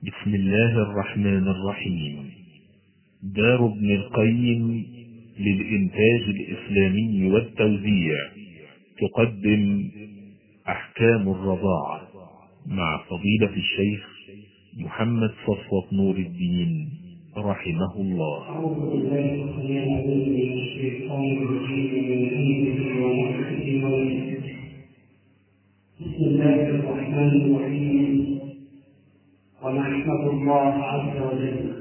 بسم الله الرحمن الرحيم. دار ابن القيم للإنتاج الإسلامي والتوزيع تقدم أحكام الرضاعة مع فضيلة الشيخ محمد صفوة نور الدين رحمه الله. أعوذ بالله من الشيطان الرجيم. بسم الله الرحمن الرحيم. ونحمد الله عز وجل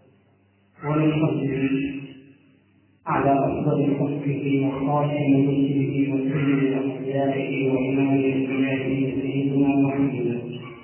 ونصلي على أفضل خلقه وخاتم رسله وسيد أنبيائه وإمام الأنبياء سيدنا محمد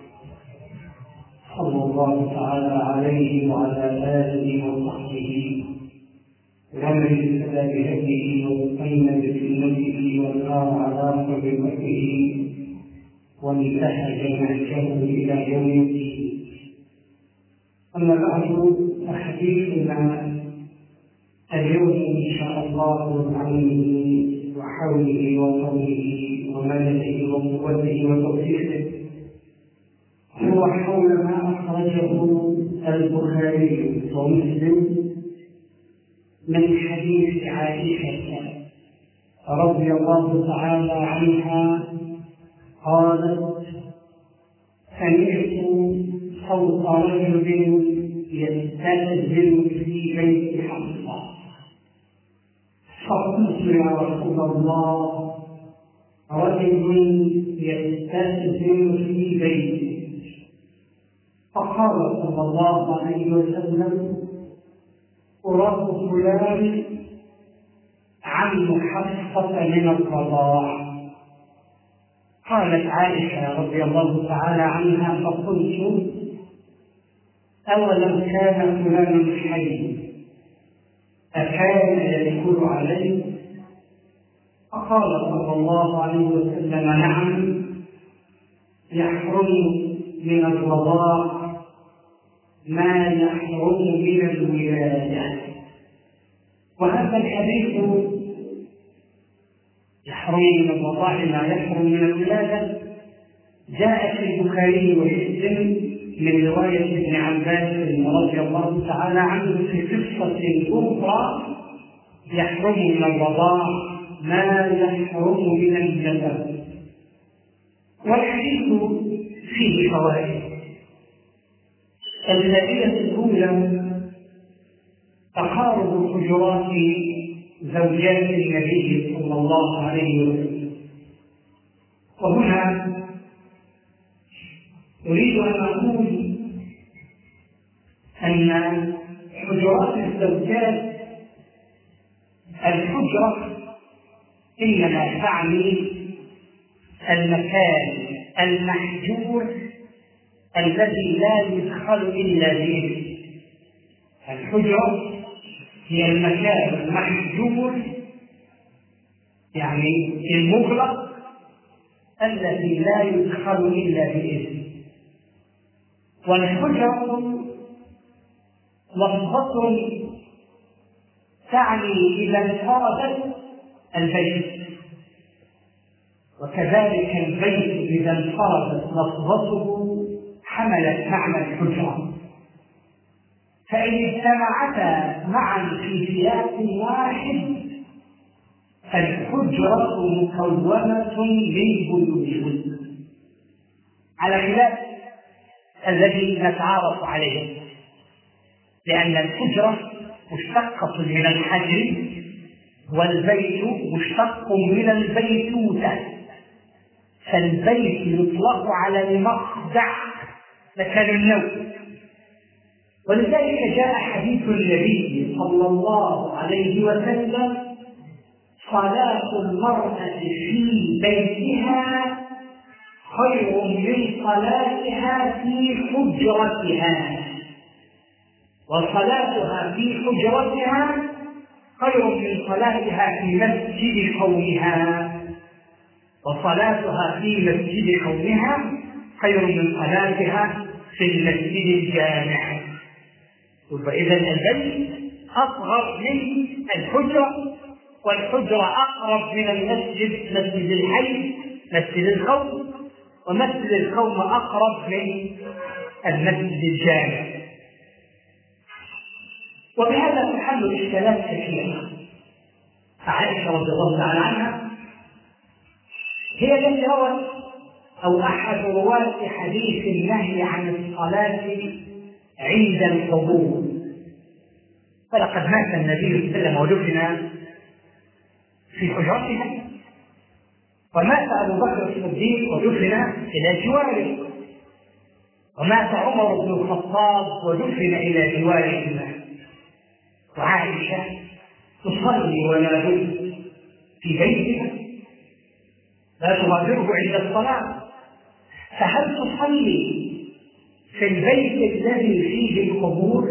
صلى الله تعالى عليه وعلى آله وصحبه ومن اهتدى بهديه واستنى بسنته وسار على طريقته وانتهج نهجه إلى يوم الدين. أما بعد، فحديثنا اليوم إن شاء الله بعلمه وحوله وفضله ومدده وقوته وتوفيقه هو حول ما أخرجه البخاري ومسلم من حديث عائشة رضي الله تعالى عنها قالت: سمعت صوت رجل يستأذن في بيت حفصة فقلت: يا رسول الله، رجل يستأذن في بيتي. فقال صلى الله عليه وسلم: أراد فلان عن حفصة من الرضاع. قالت عائشة رضي الله تعالى عنها: فقلت: أولم كان فلان حي أكان يدخل عليه؟ فقال صلى الله عليه وسلم: نعم، يحرم من الرضاع ما يحرم من الولادة. وهذا الحديث يحرم من الرضاع ما يحرم من الولادة جاء في البخاري ومسلم من رواية ابن عباس رضي الله تعالى عنه في قصة أخرى يحرم من الرضاع ما يحرم من الجسد. والحديث فيه فوائد. الفائدة الأولى: تقارب حجرات زوجات النبي صلى الله عليه وسلم. وهنا أريد أن أقول أن حجرات الزوجات الحجرة إنما تعني المكان المحجور الذي لا يدخل إلا به. الحجرة هي المكان المحجور، يعني المغلق الذي لا يدخل إلا بإذن. والحجرة لفظة تعني إذا انفردت البيت، وكذلك البيت إذا انفردت لفظته حملت معنى الحجرة. فإن اجتمعتا معا في سياق واحد فالحجرة مكونة من بيوت، على خلاف الذي نتعارف عليه، لأن الحجرة مشتقة من الحجر والبيت مشتق من البيتوتة، فالبيت يطلق على المخدع مكان النوم. ولذلك جاء حديث النبي صلى الله عليه وسلم: صلاة المرأة في بيتها خير من صلاتها في حجرتها، وصلاتها في حجرتها خير من صلاتها في مسجد قومها، وصلاتها في مسجد قومها خير من صلاتها في المسجد الجامع. فإذا البيت أصغر من الحجرة، والحجرة أقرب من المسجد، مسجد الحي، مسجد القوم. ومسجد القوم أقرب من المسجد الجامع، وبهذا تحل إشكالات كثيرة. عائشة رضي الله تعالى عنها هي التي روت أو أحد رواة حديث النهي عن الصلاة عند القبور. فلقد مات النبي صلى الله عليه وسلم ودفن في حجرتها، ومات أبو بكر الصديق ودفن إلى جواره، ومات عمر بن الخطاب ودفن إلى جوارهما، وعائشة تصلي ولا بد في بيتها لا تغادره عند الصلاة. فهل تصلي في البيت الذي فيه القبور؟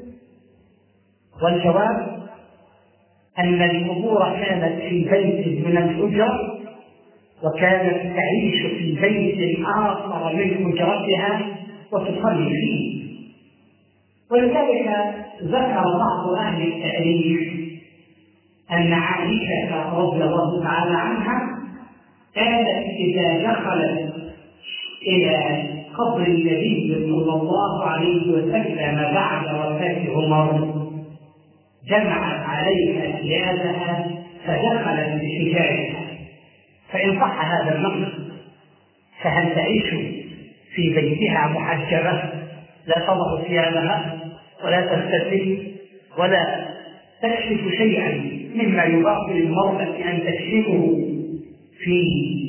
والجواب أن القبور كانت في بيت من الحجر، وكانت تعيش في بيت آخر من حجرتها وتصلي فيه. ولذلك ذكر بعض أهل التاريخ أن عائشة رضي الله تعالى عنها كانت إذا دخلت إلى قبر النبي صلى الله عليه وسلم بعد وفاة عمر جمعت عليها ثيابها فدخلت بحجابها. فإن صح هذا النقل فهل تعيش في بيتها محجبة لا تضع ثيابها ولا تغتسل ولا تكشف شيئا مما يباح للمرأة أن تكشفه في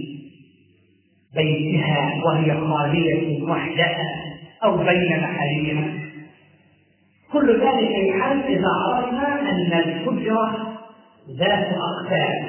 بيتها وهي خالية وحدها أو بين محارمها؟ كل ذلك يحل إذا عرفنا أن الحجرة ذات أقسام،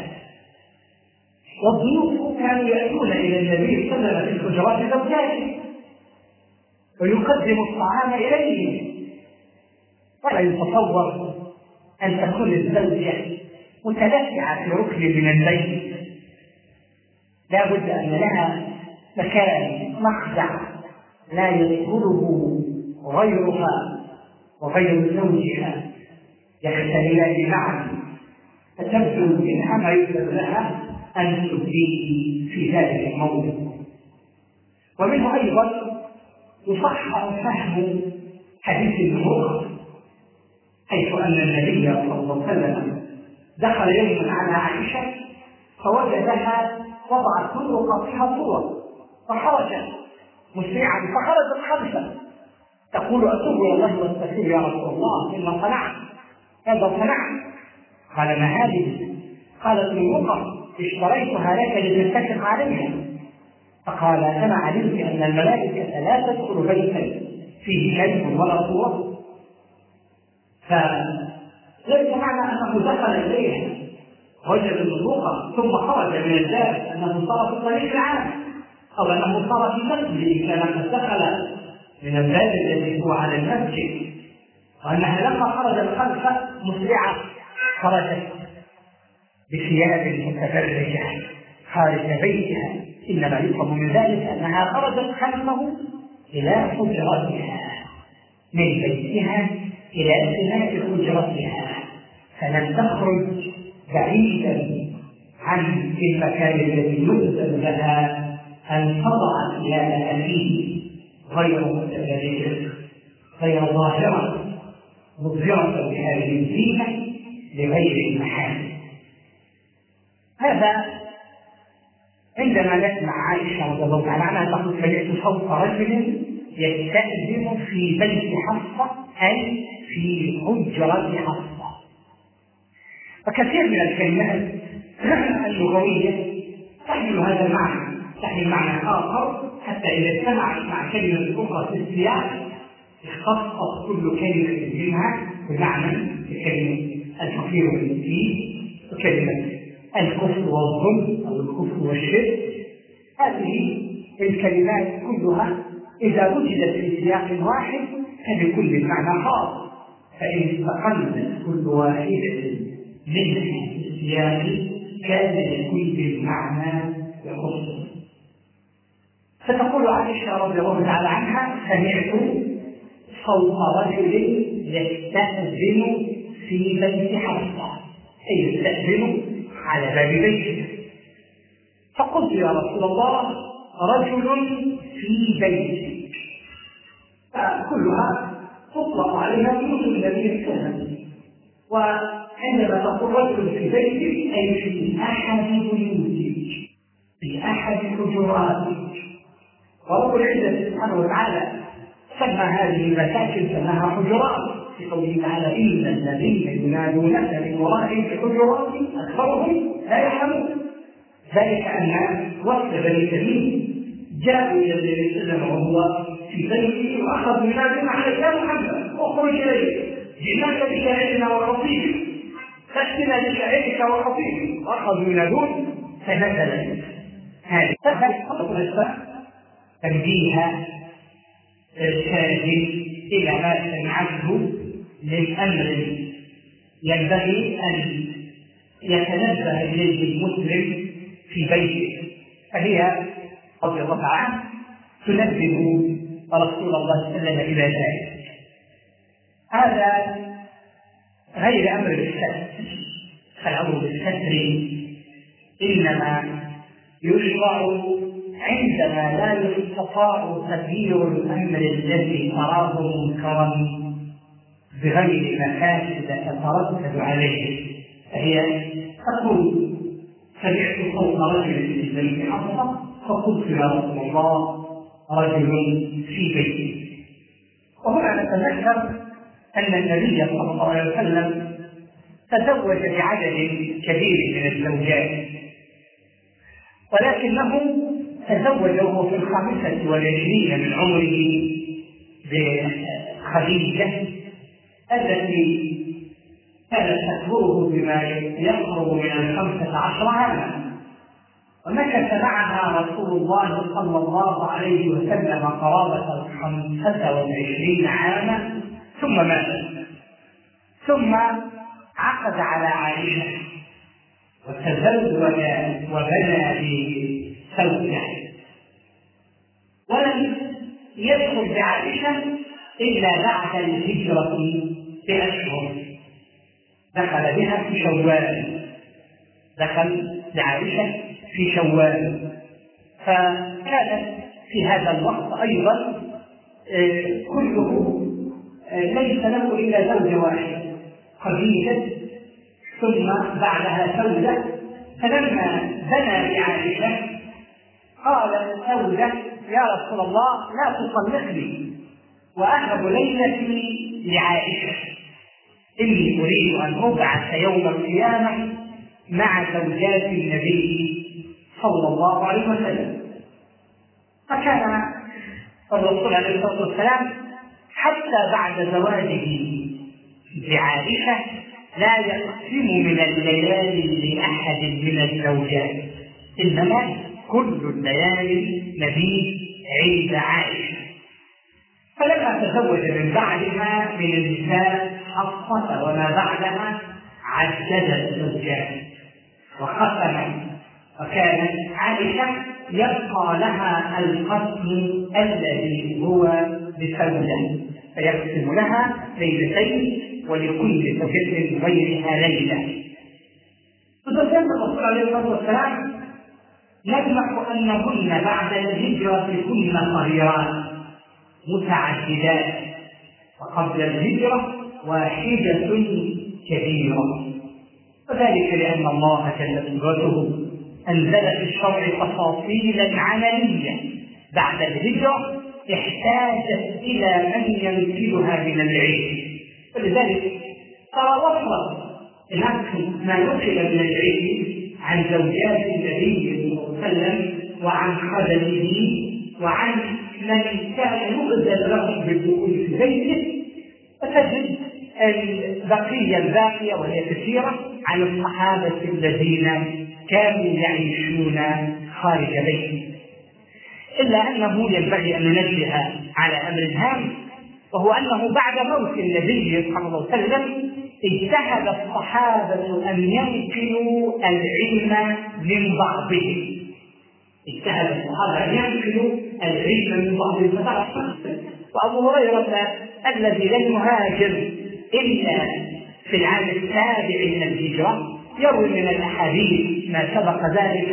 والضيوف كانوا يأتون إلى النبي صلى الله عليه وسلم في الحجرات زوجاته ويقدم الطعام إليهم، ولا يتصور أن تكون الزوجة متلفعة في ركن من البيت، لا بد أن لها مكان مخدع لا يدخله غيرها وغير زوجها يختلفان معا، فتبدو منها ما يجب لها أن تبديه في ذلك الموضوع. ومنه أيضا يصح فهم حديث النبوة، حيث أن النبي صلى الله عليه وسلم دخل يوما على عائشة فوجدها وضعت كل رقبتها صور فخرجت مسرعا فخرجت خلفه تقول أتوب إلى الله واستغفر يا رسول الله إن صنعت هذا صنعت. قال ما هذه؟ قالت من رقب اشتريتها لك لتتفق عليها. فقال أنا علمت أن الملائكة لا تدخل بيتا فيه شيء ولا صور، فليس معنى أنه دخل إليها وجد الرقب ثم خرج من الباب أنه صار في الطريق العام أو أنه صار في مسجد كان قد دخل من الباب الذي هو على المسجد، وأنها لما خرجت خلفه مسرعة خرجت بثياب متبرجة خارج بيتها، إنما يفهم من ذلك أنها خرجت خلفه إلى حجرتها من بيتها إلى انتهاء حجرتها، فلم تخرج بعيدا عن المكان الذي يلزم لها أن تضع ثيابها فيه غير متبرجة غير ظاهرة مظهرة بهذه الزينة لغير المحارم. هذا عندما نسمع عائشة رضي الله تعالى عنها تقول سمعت صوت رجل يستأذن في بيت حفصة أي في حجرة حفصة. فكثير من الكلمات اللغوية تحمل هذا المعنى، تحمل معنى آخر، حتى إذا اجتمعت مع كلمة أخرى في السياق اختصت كل كلمة منها بمعنى كلمة الفقير والمسكين وكلمة الكفر والظلم أو الكفر والشرك. هذه الكلمات كلها إذا وجدت في سياق واحد فبكل معنى خاص، فإن استقلت كل واحدة منها في السياق كان لكل معنى يخصه. فتقول عائشة رضي الله تعالى عنها سمعت صوت رجل يستأذن في بيت حفصة أي يستأذن على باب بيته. فقلت يا رسول الله رجل في بيتك، كلها تطلق عليها بيوت النبي صلى الله عليه وسلم. وعندما تقول رجل في بيتك أي في أحد بيوتك، في أحد حجراتك. ورب العزة سبحانه وتعالى سمى هذه المساكن سماها حجرات في قوله تعالى: إن الذين ينادونك من وراء الحجرات أكثرهم لا يعلمون. ذلك أن وقت بني تميم جاءوا إلى النبي صلى الله عليه وسلم وهو في بيته وأخذوا ينادون على يا محمد اخرج إليه، جئناك بشاعرنا وحصيبك، فأتنا بشاعرك وحصيبك، وأخذوا ينادون فنزلت هذه تنبيه الشاهد إلى ما سمعته من أمر ينبغي أن يتنبه إليه المسلم في بيته، فهي رضي الله عنه تنبه رسول الله صلى الله عليه وسلم إلى ذلك. هذا غير أمر بالستر، فالأمر بالستر إنما يشرع عندما لا يستطاع تغيير الأمر الذي تراه منكرا بغير مفاسد تترتب عليه. فهي تقول: سمعت صوت رجل في بيت حفصة فقلت يا رسول الله رجل في بيتي. وهنا نتذكر أن النبي صلى الله عليه وسلم تزوج بعدد كبير من الزوجات، ولكنه تزوج وهو في 25 من عمره بخديجة التي كانت تكبره بما يقرب من 15 عاما، ومكث معها رسول الله صلى الله عليه وسلم قرابة 25 عاما ثم مات، ثم عقد على عائشة وتزوج وبنى بسودة، ولم يدخل بعائشة إلا بعد الهجرة بأشهر، دخل بها في شوال، دخل بعائشة في شوال، فكانت في هذا الوقت أيضا كله ليس له إلا زوجة واحدة خديجة، ثم بعدها سودة. فلما بنى بعائشة قالت سودة: يا رسول الله لا تطلقني وأهب ليلتي لعائشة، إني أريد أن أبعث يوم القيامة مع زوجات النبي صلى الله عليه وسلم. فكان الرسول عليه الصلاة والسلام حتى بعد زواجه بعائشة لا يقسم من الليالي لأحد من الزوجات، إنما كل الليالي نبي عند عائشة. فلما تزوج من بعدها من النساء حفصة وما بعدها عدد الزوجات وختم، وكانت عائشة يبقى لها القسم الذي هو بسودة، فيقسم لها ليلتين ولكل زوجة غيرها ليلة. فتسمى الرسول عليه الصلاة والسلام: نجمع أنهن بعد الهجرة كن صغيرات متعددات، وقبل الهجرة واحدة كبيرة، وذلك لأن الله جل قدرته أنزل في الشرع تفاصيلا عملية بعد الهجرة احتاجت إلى من ينقلها من العلم، ولذلك ترى وصلت ما نقل من العلم عن زوجات النبي صلى الله عليه وسلم وعن خدمه وعن من كان يؤذن لهم بالدخول في بيته، فتجد البقية الباقية وهي كثيرة عن الصحابة الذين كانوا يعيشون خارج بيته. إلا أنه ينبغي أن ننبه على أمر هام، وهو أنه بعد موت النبي صلى الله عليه وسلم اجتهد الصحابة أن ينقلوا العلم من بعضهم، اجتهد الصحابة أن ينقلوا العلم من بعضهم. وأبو هريرة الذي لم يهاجر إلا في العام 7 من الهجرة يروي من الأحاديث ما سبق ذلك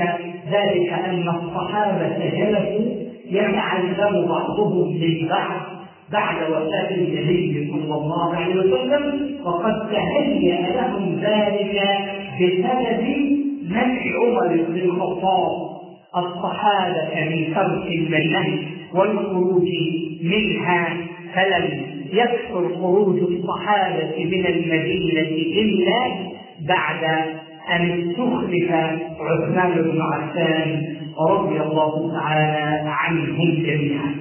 ذلك أن الصحابة جلسوا يتعلم بعضهم من بعض بعد وفاة النبي صلى الله عليه وسلم، وقد تهيأ لهم ذلك بسبب منع عمر بن الخطاب الصحابة من ترك المدينة والخروج منها، فلم يكثر خروج الصحابة من المدينة إلا بعد أن استخلف عثمان بن عفان رضي الله تعالى عنهم جميعا.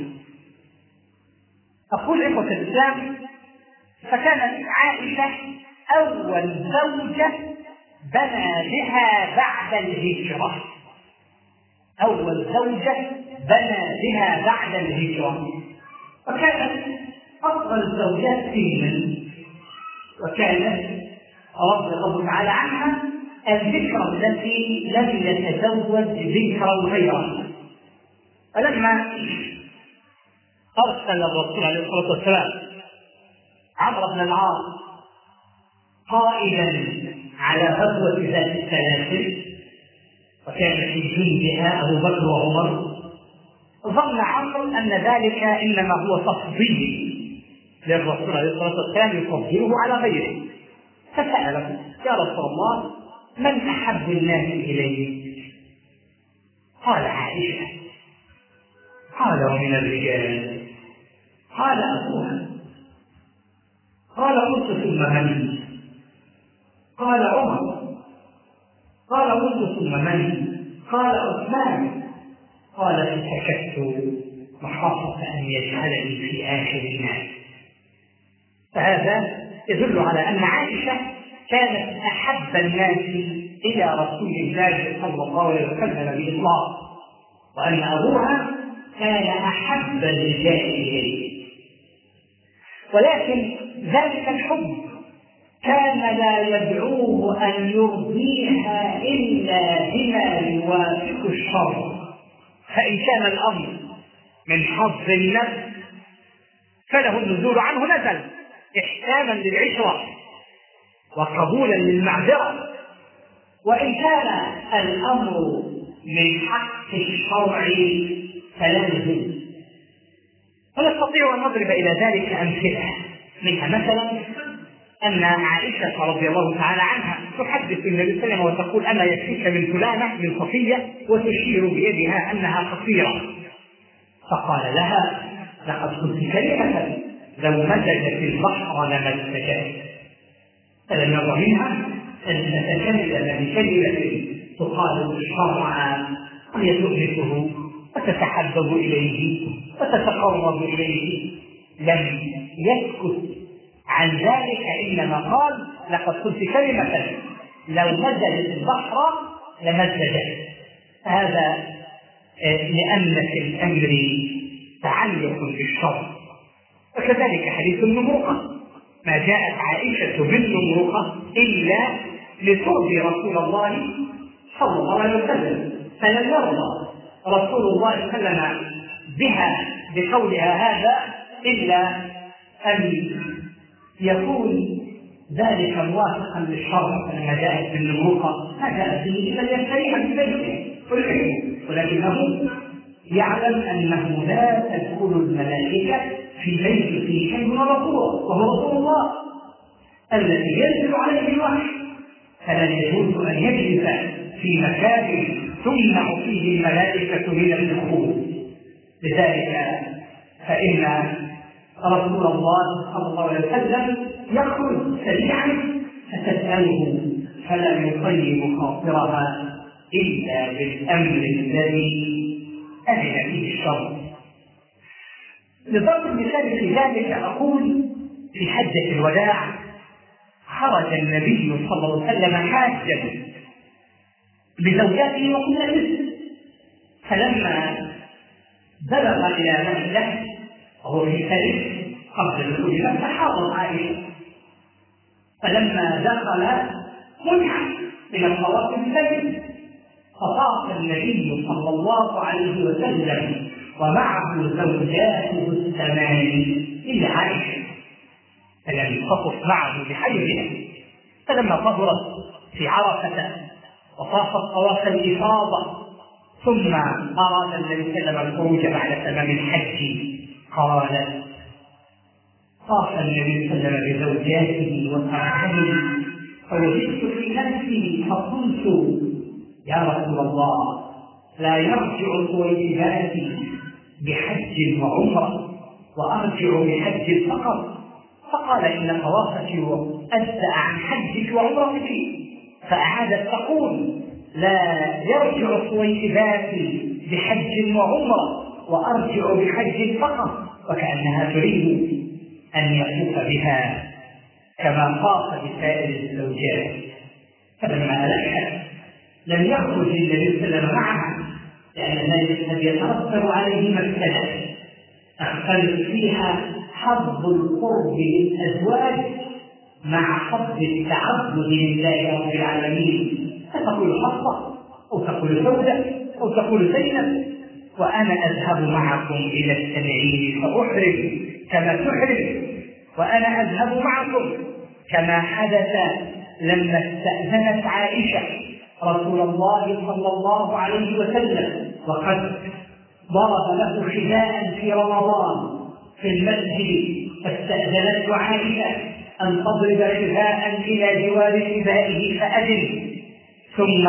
أقول إخوة الإسلام، فكانت عائشة أول زوجة بنى بها بعد الهجرة، أول زوجة بنى بها بعد الهجرة، وكانت أفضل الزوجات سنا، وكانت رضي الله تعالى عنها الذكرى التي لم يتزوج ذكرا غيرها. فلما أرسل الرسول عليه الصلاة والسلام عمرو بن العاص قائدا على غزوة ذات السلاسل، وكان في جندها أبو بكر وعمر، ظن عمرو أن ذلك إنما هو تفضيل للرسول عليه الصلاة والسلام يفضله على غيره، فسأله: يا رسول الله، من أحب الناس إليك؟ قال: عائشة. قال: ومن الرجال؟ قال: أبوها. قال: قلت: ثم من؟ قال: عمر. قال: قلت: ثم من؟ قال: عثمان. قال: فسكت مخافة أن يجعلني في آخر الناس. فهذا يدل على أن عائشة كانت أحب الناس إلى رسول الله صلى الله عليه وسلم بإطلاق، وأن أبوها كان أحب الرجال إليه، ولكن ذلك الحب كان لا يدعوه أن يرضيها إلا بما يوافق الشرع، فإن كان الأمر من حظ النفس فله النزول عنه نزل إحسانا للعشرة وقبولا للمعذرة، وإن كان الأمر من حق الشرع فلا نزول. ونستطيع أن نضرب إلى ذلك أمثلة، منها مثلا أن عائشة رضي الله تعالى عنها تحدث النبي صلى الله عليه وسلم وتقول: أما يكفيك من فلانة من صفية، وتشير بيدها أنها قصيرة، فقال لها: لقد قلت كلمة لو مزجت البحر لمزجته. فلم يرضى منها أن تتكلم بكلمة تخالف الشرع وهي تؤنسه وتتحبب إليه وتتقرب إليه. لم يسكت عن ذلك، إنما قال: لقد قلت كلمة لو مزجت البحر لمزجته. هذا لأن في الأمر تعلق بالشرع. وكذلك حديث النمرقة، ما جاءت عائشة بالنمرقة إلا لترضي رسول الله صلى الله عليه وسلم، فلم يرضى رسول الله صلى الله عليه وسلم بها بقولها هذا إلا أن يكون ذلك موافقا للشرع. فلما جاءت بالنمرقة ما جاءت به إلا ليستريح في بيته، ولكنه يعلم أنه لا تدخل الملائكة في بيت فيه شيء من الرسول، وهو رسول الله الذي ينزل عليه الوحي، فلا يجوز أن يجلس في مكان تمنع فيه الملائكة من الدخول. لذلك فإن رسول الله صلى الله عليه وسلم يخرج سريعا فتسأله فلا يطيب خاطرها إلا بالأمر الذي أذن فيه الشرع. لضرب المثال في ذلك أقول: في حجة الوداع خرج النبي صلى الله عليه وسلم حاجا بزوجاته وكل مثل، فلما بلغ إلى مكة وهو في ثالث قبل دخول مكة حاضر عائشة، فلما دخل منع من الطواف بالبيت، فطاف النبي صلى الله عليه وسلم ومعه زوجاته الثمان إلا عائشة، فلم تطف معه بحيث. فلما طهرت في عرفة وطافت طواف الإفاضة ثم أراد النبي صلى الله عليه وسلم الخروج بعد تمام الحج. قال: طاف النبي صلى الله عليه وسلم بزوجاته وتركني فوجدت في نفسي فقلت: يا رسول الله، لا يرجع طويلاتي بحج وعمرة وأرجع بحج فقط. فقال: إن طوافك أجزأ عن حجك وعمرتك. فأعادت تقول: لا يرجع طويلاتي بحج وعمرة وأرجع بحج فقط، وكأنها تريد أن يطوف بها كما طاف بسائر الزوجات. فلما ألحت لم يخرج النبي صلى الله عليه وسلم معها، لأن ذلك قد يترتب عليه مفسدة تختلف فيها حظ القرب للأزواج مع حظ التعبد لله رب العالمين. فتقول حفصة أو تقول سودة أو تقول زينب: وأنا أذهب معكم إلى التنعيم فأحرم كما تحرم، وأنا أذهب معكم، كما حدث لما استأذنت عائشة رسول الله صلى الله عليه وسلم وقد ضرب له خباء في رمضان في المسجد، فاستأذنته عائشة أن تضرب خباء إلى جوار خبائه فأذن، ثم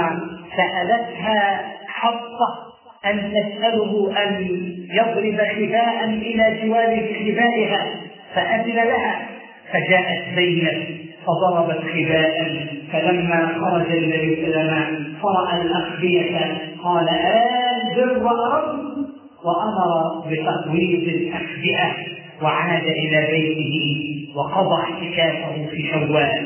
سألتها حفصة أن تسأله أن يضرب خباء إلى جوار خبائها فأذن لها، فجاءت زينب فضربت خباء، فلما خرج النبي صلى الله عليه وسلم فرأى الأخبية قال: آذر وأرد، وأمر بتقويض الأخبئة وعاد إلى بيته وقضى اعتكافه في شوال.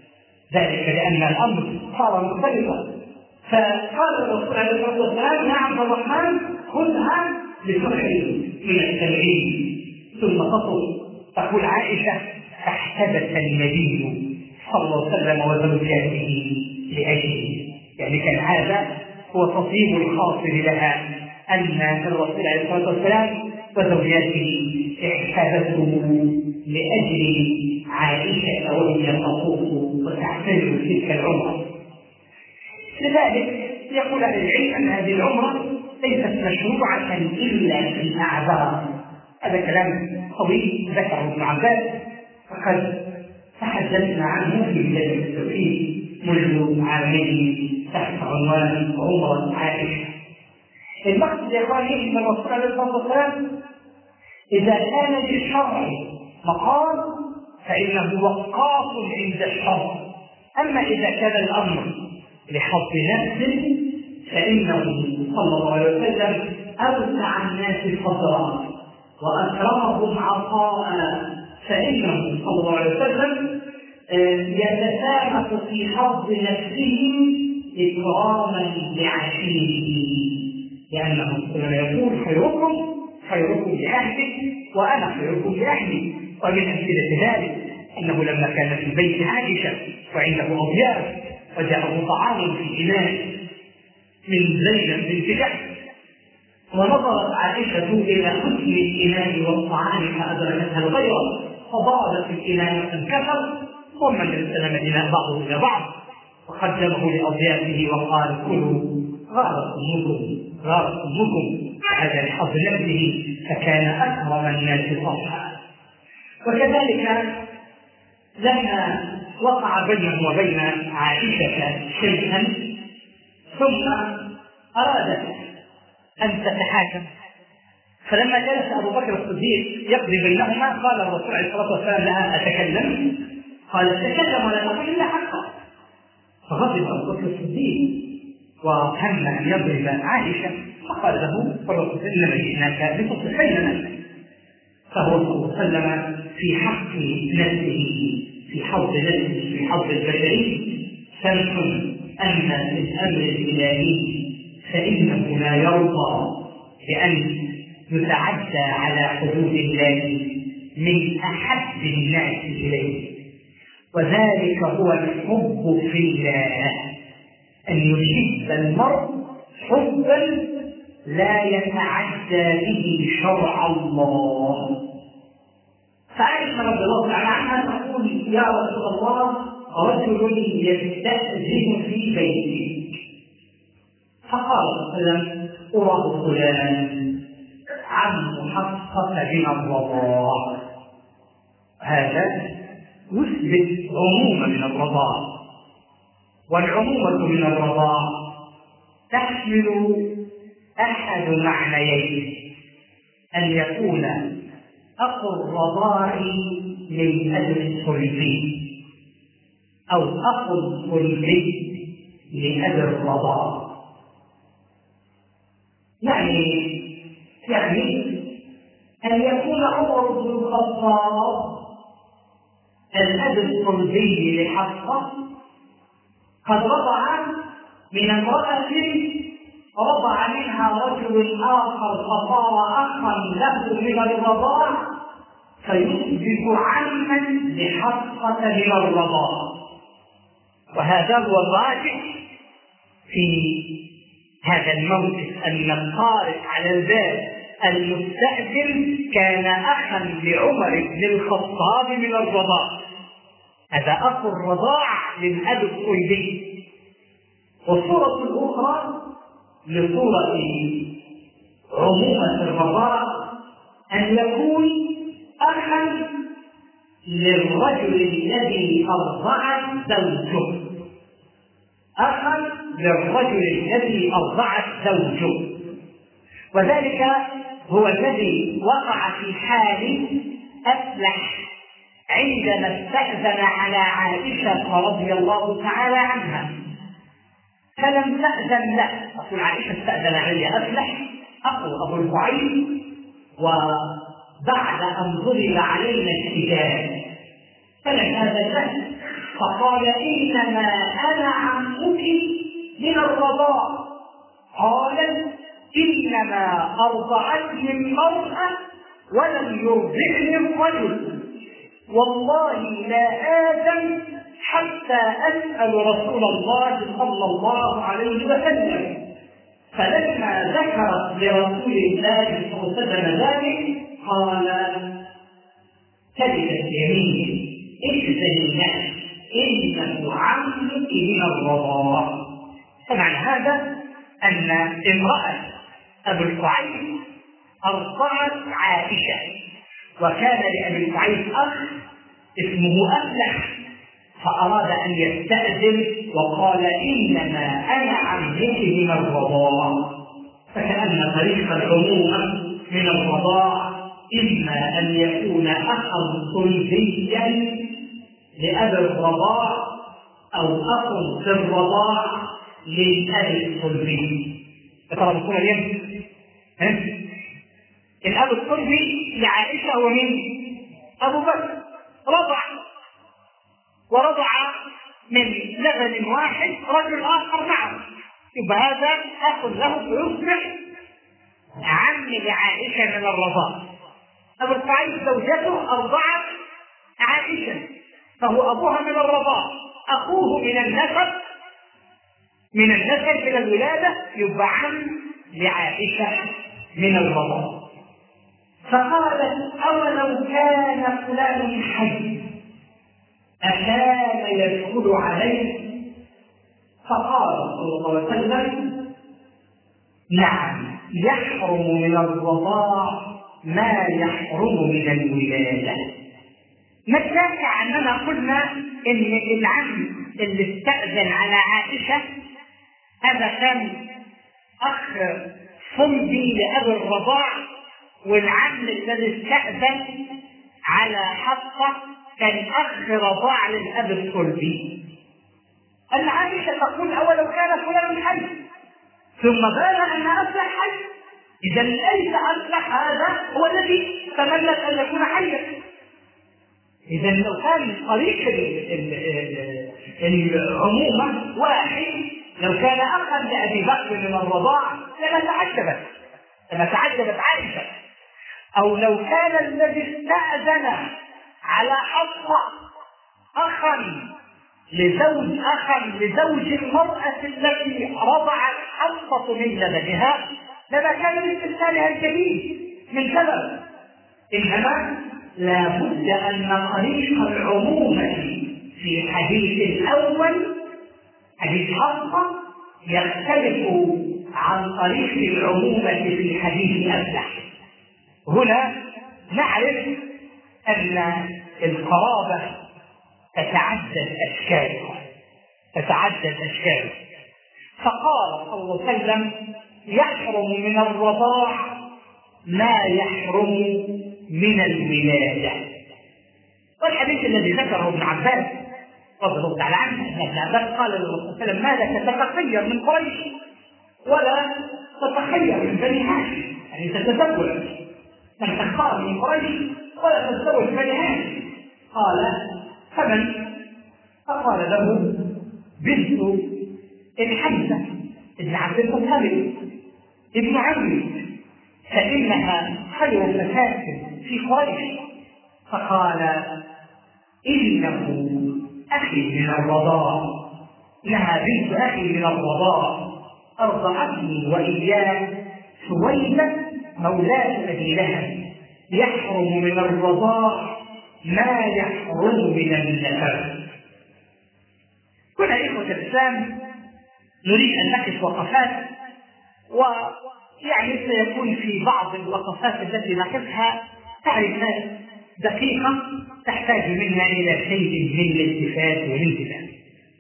ذلك لأن الأمر صار مختلفا. فقال الرسول عليه الصلاة والسلام: يا عبد الرحمن، خذها لتحرم من التنعيم. ثم تقول عائشة: فاحتبس النبي صلى الله عليه وسلم وزوجاته لأجله. يعني كان هذا هو تصميم الخاطر لها، أن الرسول عليه الصلاة والسلام وزوجاته احتبسوا لأجل عائشة وهي تطوف وتعتمر تلك العمرة. لذلك يقول أهل العلم أن هذه العمرة ليست مشروعة إلا في الأعذار. هذا كلام طويل ذكره ابن عباس، فقد تحدثنا عنه في بداية التوحيد منذ عامين تحت عنوان عمرة عائشة. المقصد يا اخواني من الرسول عليه الصلاة والسلام إذا كان للشرع مقام فإنه وقاف عند الشرع، أما إذا كان الأمر لحظ نفس فإنه صلى الله عليه وسلم أوسع الناس صدرا وأكرمهم عطاء، فإنه صلى الله عليه وسلم يتسامح في حظ نفسه إكراما لعشيره، لأنه كما يقول: خيركم لأهله وأنا خيركم لأهلي. ومن أمثلة ذلك أنه لما كان في بيت عائشة وعنده أضياف وجاءه طعام في إناء من زينب بنت جحش، ونظرت عائشة إلى حسن الإناء والطعام فأدركتها الغيرة فضربت الإناء فانكسر، ثم انقسم الإناء بعضه إلى بعض وقدمه لأضيافه وقال: كلوا غارت أمكم. هذا لحظ نفسه فكان أكرم الناس صفحا. وكذلك لما وقع بينه وبين عائشة شيئا ثم أرادت أن تتحاكم، فلما جلس أبو بكر الصديق يقضي بينهما قال الرسول عليه الصلاة والسلام لها: أتكلم؟ قال: تكلم ولا تقل إلا حقا. فغضب أبو بكر الصديق وهم أن يضرب عائشة، فقال له الرسول: إنما جئناك لتصلح بيننا. فهو صلى الله عليه وسلم في حق نفسه في حظ نفسه في حظ البشري سمح أن في الأمر الإلهي فإنه لا يرضى بأن يتعدى على حدود الله من أحب الناس إليه، وذلك هو الحب في الله، أن يحب المرء حبا لا يتعدى به شرع الله. فعائشة رضي الله تعالى عنها تقول: يا رسول الله، رجل يستأذن في بيتي. فقال صلى الله عليه وسلم: أرى فلان عم حفصة من الرضاع، هذا يثبت عموما من الرضاع، والعمومة من الرضاع تحمل أحد معنيين: أن يكون أخو الرضاع من أجل الصلبي، أو أخو الصلبي لأجل الرضاع. يعني أن يكون عمر بن الخطاب الأب الصلبي لحفصة قد رضع من امرأة رضع منها رجل آخر فصار أخا له من الرضاع، فيصبح عما لحفصة من الرضاع. وهذا هو الراجح في هذا الموقف، أن الطارق على الباب المستأذن كان أخا لعمر بن الخطاب من الرضاع، هذا أخو الرضاع للأب الصلبي. والصورة الأخرى لصورة عمومة الرضاع أن يكون أخا للرجل الذي أرضعت زوجه، أخا للرجل الذي أرضعت زوجه، وذلك هو الذي وقع في حال أفلح عندما استأذن على عائشة رضي الله تعالى عنها، فلم تأذن له. أقول عائشة استأذن علي أفلح أخو أبو الفعيل، وبعد أن ضرب علينا الحجاب فلم تأذن له، فقال: إنما أنا عمك من الرضاع. قال: إنما أرضعتني المرأة ولم يرضعني الرجل، والله لا آذن حتى أسأل رسول الله صلى الله عليه وسلم. فلما ذكرت لرسول الله صلى الله عليه وسلم ذلك قال: كذبت يميني، اجزلي إنه عمك من الرضاع. فمعنى هذا أن امرأة أبو الفعيل أرضعت عائشة، وكان لأبي الفعيل أخ اسمه أفلح، فأراد أن يستأذن وقال: إنما أنا عمك من الرضاع. فكأن طريق العمومة من الرضاع إما أن يكون أخا صلبيا لأبي الرضاع، أو أخ في الرضاع للأب الصلبي. ترى بكون اليوم الأب الصلبي لعائشة هو مين؟ أبو بكر، رضع ورضع من لبن واحد رجل آخر معه، يبقى هذا أخ له فيصبح عم لعائشة من الرضاع. أبو الفعيل زوجته أرضعت عائشة، فهو أبوها من الرضاع، أخوه من النسب من الولادة، يبقى عم لعائشة من الرضاع. فقالت: أولو كان فلان حي أكان يدخل عليه؟ فقال صلى الله عليه وسلم: نعم، يحرم من الرضاع ما يحرم من الولادة. نتذكر أننا قلنا إن العم اللي استأذن على عائشة هذا كان أخ صلبي لأبي الرضاع، والعم الذي استأذن على حفصة كان أخ رضاع للأب الصلبي. أن عائشة تقول: أولو كان فلان حي، ثم بان أن أفلح حي، إذا ليس أفلح هذا هو الذي تملك أن يكون حيا. إذا لو كان طريق العمومة واحد، لو كان أخا لأبي بكر من الرضاع لما تعجبت عائشة. أو لو كان الذي استأذن على حفصة أخا لزوج المرأة التي رضعت حفصة من لبنها، لما كان لاستئذانها الجديد من سبب. إنما لا بد أن طريق العمومة في حديث الأول حديث حفصة يختلف عن طريق العمومة في الحديث أفلح. هنا نعرف أن القرابة تتعدد أشكالها، فقال صلى الله عليه وسلم: يحرم من الرضاع ما يحرم من الولادة. والحديث الذي ذكره ابن عباس رضي الله تعالى عنه، ابن عباس قال للرسول صلى الله عليه وسلم: ما لك تتخير من قريش ولا تتخير من بني هاشم، يعني تتزوج من تختار من قريش ولا تتزوج بني هاشم. قال: فمن؟ فقال له: بنت الحمزة ابن عبد المطلب ابن عمي، فإنها خير فتاة في قريش. فقال: إنه أخي من الرضاع، إنها بنت أخي من الرضاع، أرضعتني وإياه سويبة مولاة أبي لهب، يحرم من الرضاع ما يحرم من النسب. كنا إخوة الإسلام نريد أن نقف وقفات، ويعني سيكون في بعض الوقفات التي نقفها تعرفات دقيقة تحتاج منا إلى شيء من الالتفات والانتباه.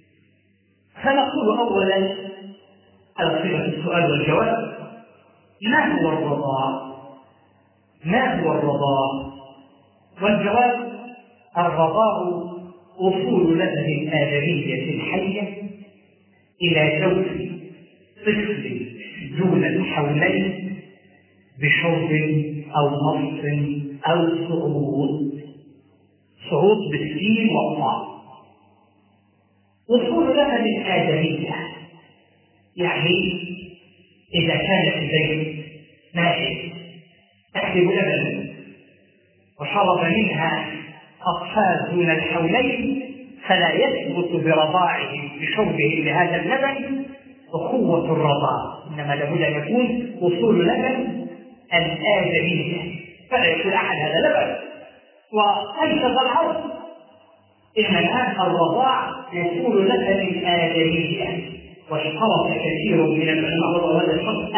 فنقول أولا على صيغة السؤال والجواب: ما هو الرضاع؟ ما هو الرضاع؟ والجواب: الرضاع وصول لبن الآدمية الحية إلى جوف طفل دون الحولين بشرب أو مص أو صعود بالسين والطاء. وصول لبن الآدمية يعني إذا كان في البيت ماء تحلب لبن وشرب منها أطفال دون الحولين، فلا يثبت برضاعهم بشربهم لهذا اللبن أخوة الرضاع، إنما لابد أن يكون وصول لبن الآدمية، فلا يكون أحد هذا لبن وأنشط العرض. إن الآن الرضاع وصول لبن الآدمية، واشترط كثير من العلماء وهذا الشرط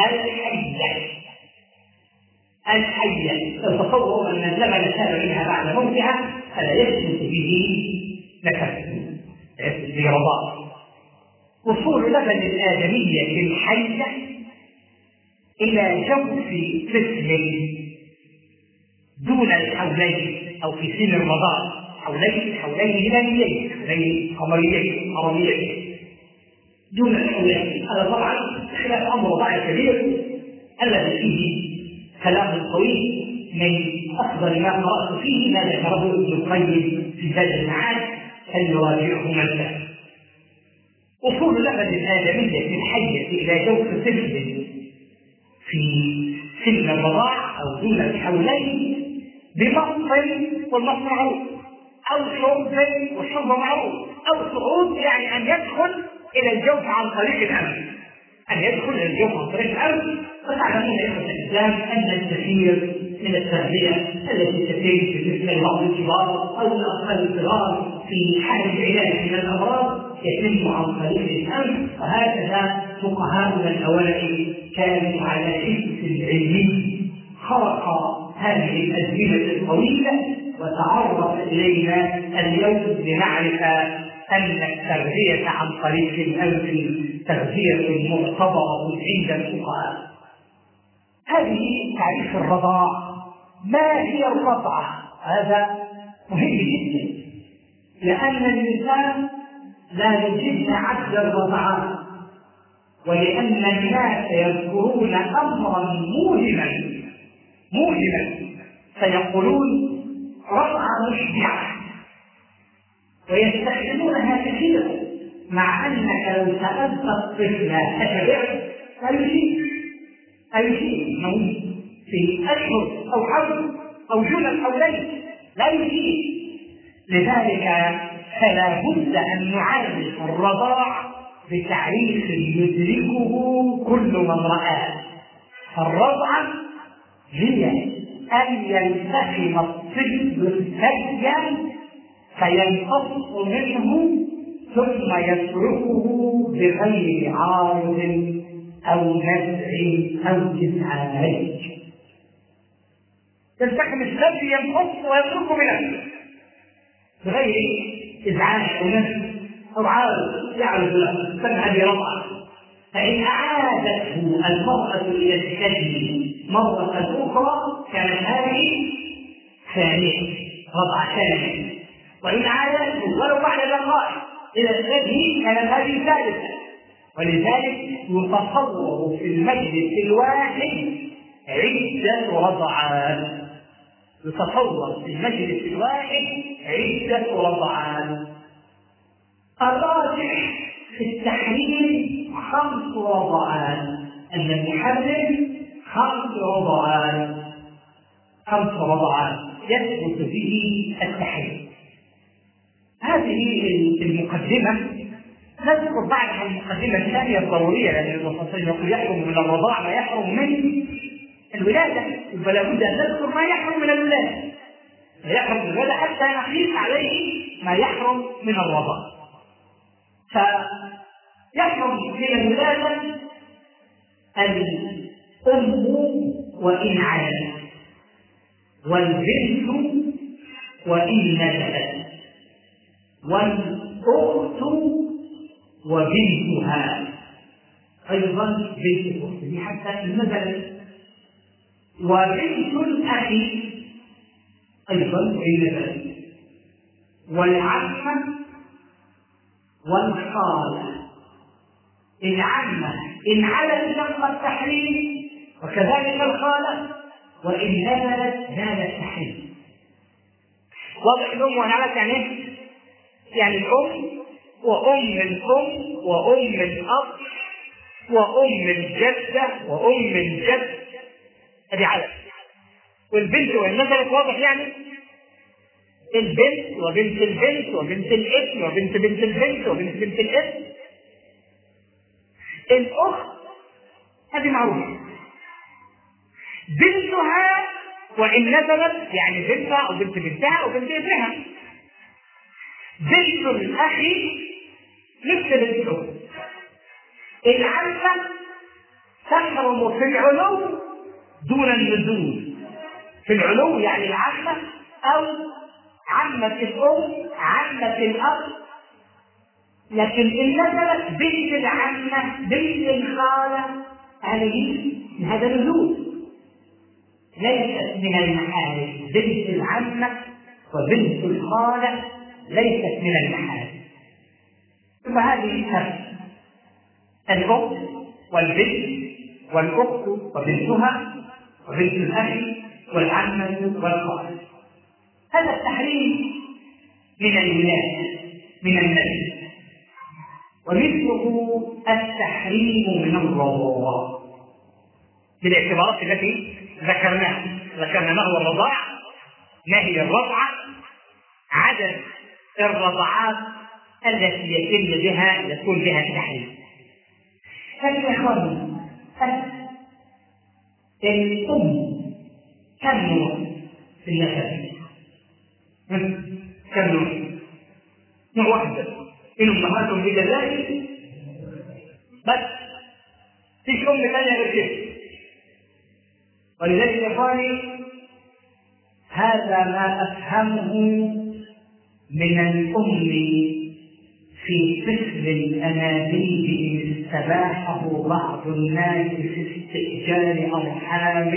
الحية. تصوروا أن اللبن سال منها بعد موتها فلا يثبت به نفس، يثبت به رضاع. وصول لبن الآدمية الحية إلى جوف طفل دون الحولين أو في سن الرضاع، حولين هلاليين، حولين قمريين دون الحولين. هذا طبعا خلاف أمر رضاع كبير الذي فيه كلام طويل، من أفضل ما قرأت فيه ما ذكره ابن القيم في زاد المعاد، فليراجعه من كان. وصول لبن الآدمية الحية إلى جوف طفل في سن الرضاع أو دون الحولين بمص، والمص معروف، أو شرب والشرب معروف، أو صعود يعني أن يدخل إلى الجوف عن طريق الأنف، وتعلمون يا إخوة الإسلام أن الكثير من التربية التي تتم في مثل الوقت الكبار أو الأطفال الصغار في حالة العلاج من الأمراض يتم عن طريق الأنف. وهكذا فقهاؤنا الأوائل كانوا على حس علمي خرق هذه الأزمنة الطويلة وتعرض إلينا اليوم لنعرف أن التغذية عن طريق الأنف تغذية معتبرة عند الفقهاء. هذه تعريف الرضاع. ما هي الرضعة؟ هذا مهم جدا، لأن الإنسان لا يجد عد الرضعات، ولأن الناس يذكرون أمرا موهما فيقولون رضعة مشبعة ويستخدمونها كثيرا، مع أنك لو سألت الطفل أتبع أيشيء في أشهر أو حول أو دون الحولين لا يجيب. لذلك فلا بد أن نعرف الرضاع بتعريف يدركه كل من رآه. الرضعة هي أن يلتحم الطفل الثدي فينقص منه ثم يتركه بغير عارض أو نزع أو إزعاج. تلتحم الثدي ينقص ويترك بنفسه بغير إزعاج أو نزع أو عارض يعرض له فهذه رضعة. فإن أعادته المرأة إلى الثدي مرة أخرى كانت هذه ثانية، رضعة ثانية. وإن عادته ولو بعد دقائق إلى الثدي كانت هذه ثالثة. ولذلك يتصور في المجلس الواحد عدة رضعات. يتصور في المجلس الواحد عدة رضعات. الراجح في التحريم 5 رضعات، أن المحرم 5 رضعات، 5 رضعات يثبت به التحريم. هذه المقدمة. نذكر بعدها المقدمة الثانية الضرورية، لأن الرسول صلى الله عليه وسلم يقول يحرم من الرضاع ما يحرم من الولادة، فلا بد أن نذكر ما يحرم من الولادة، ما يحرم من الولادة حتى نقيس عليه ما يحرم من الرضاع. فيحرم من الولادة الأم وإن علت، والبنت وإن نزلت، والأخت وبنتها، أيضا بنت الأخت حتى نزلت، وبنت الأخ أيضا وإن نزلت، والعمة والخالة. العمة إن علت نقض التحريم، وكذلك الخالة وإن نزلت زال التحريم. واضح الأم وإن علت يعني إيه؟ يعني الأم وأم الأم وأم الأب وأم الجدة وأم الجد، هذه علت. والبنت وإن نزلت واضح يعني البنت وبنت البنت وبنت الابن وبنت بنت البنت وبنت بنت الابن. الأخت هذه معروفة، بنتها وإن نزلت يعني بنتها أو بنت بنتها أو بنت ابنها. بنت الأخ مثل الأخت. العمة تحرم في العلو دون النزول. في العلو يعني العمة أو عمة الأم، عمة الأب. لكن إن نزلت بنت العمة بنت الخالة هذا نزول، ليست من المحارم. بنت العمة وبنت الخالة ليست من المحارم. فهذه الفرق: الأخت والبنت والأخت وبنتها وبنت الأخ والعمة والخالة. هذا التحريم من الولادة من النبي. ومثله التحريم من الرضاعة بالاعتبارات التي ذكرنا ما هو الرضاع، ما هي الرضعة، عدد الرضعات التي يكون بها التحريم. لكن يا اخواني الأم كم نوع في النسب؟ كم نوع؟ نوع واحد إن أمهاتهم بجلال بس، فيش أم ثانية غير كده. ولذلك يا إخواني هذا ما أفهمه من الأم في طفل الأنابيب إن استباحه بعض الناس في استئجال أرحام،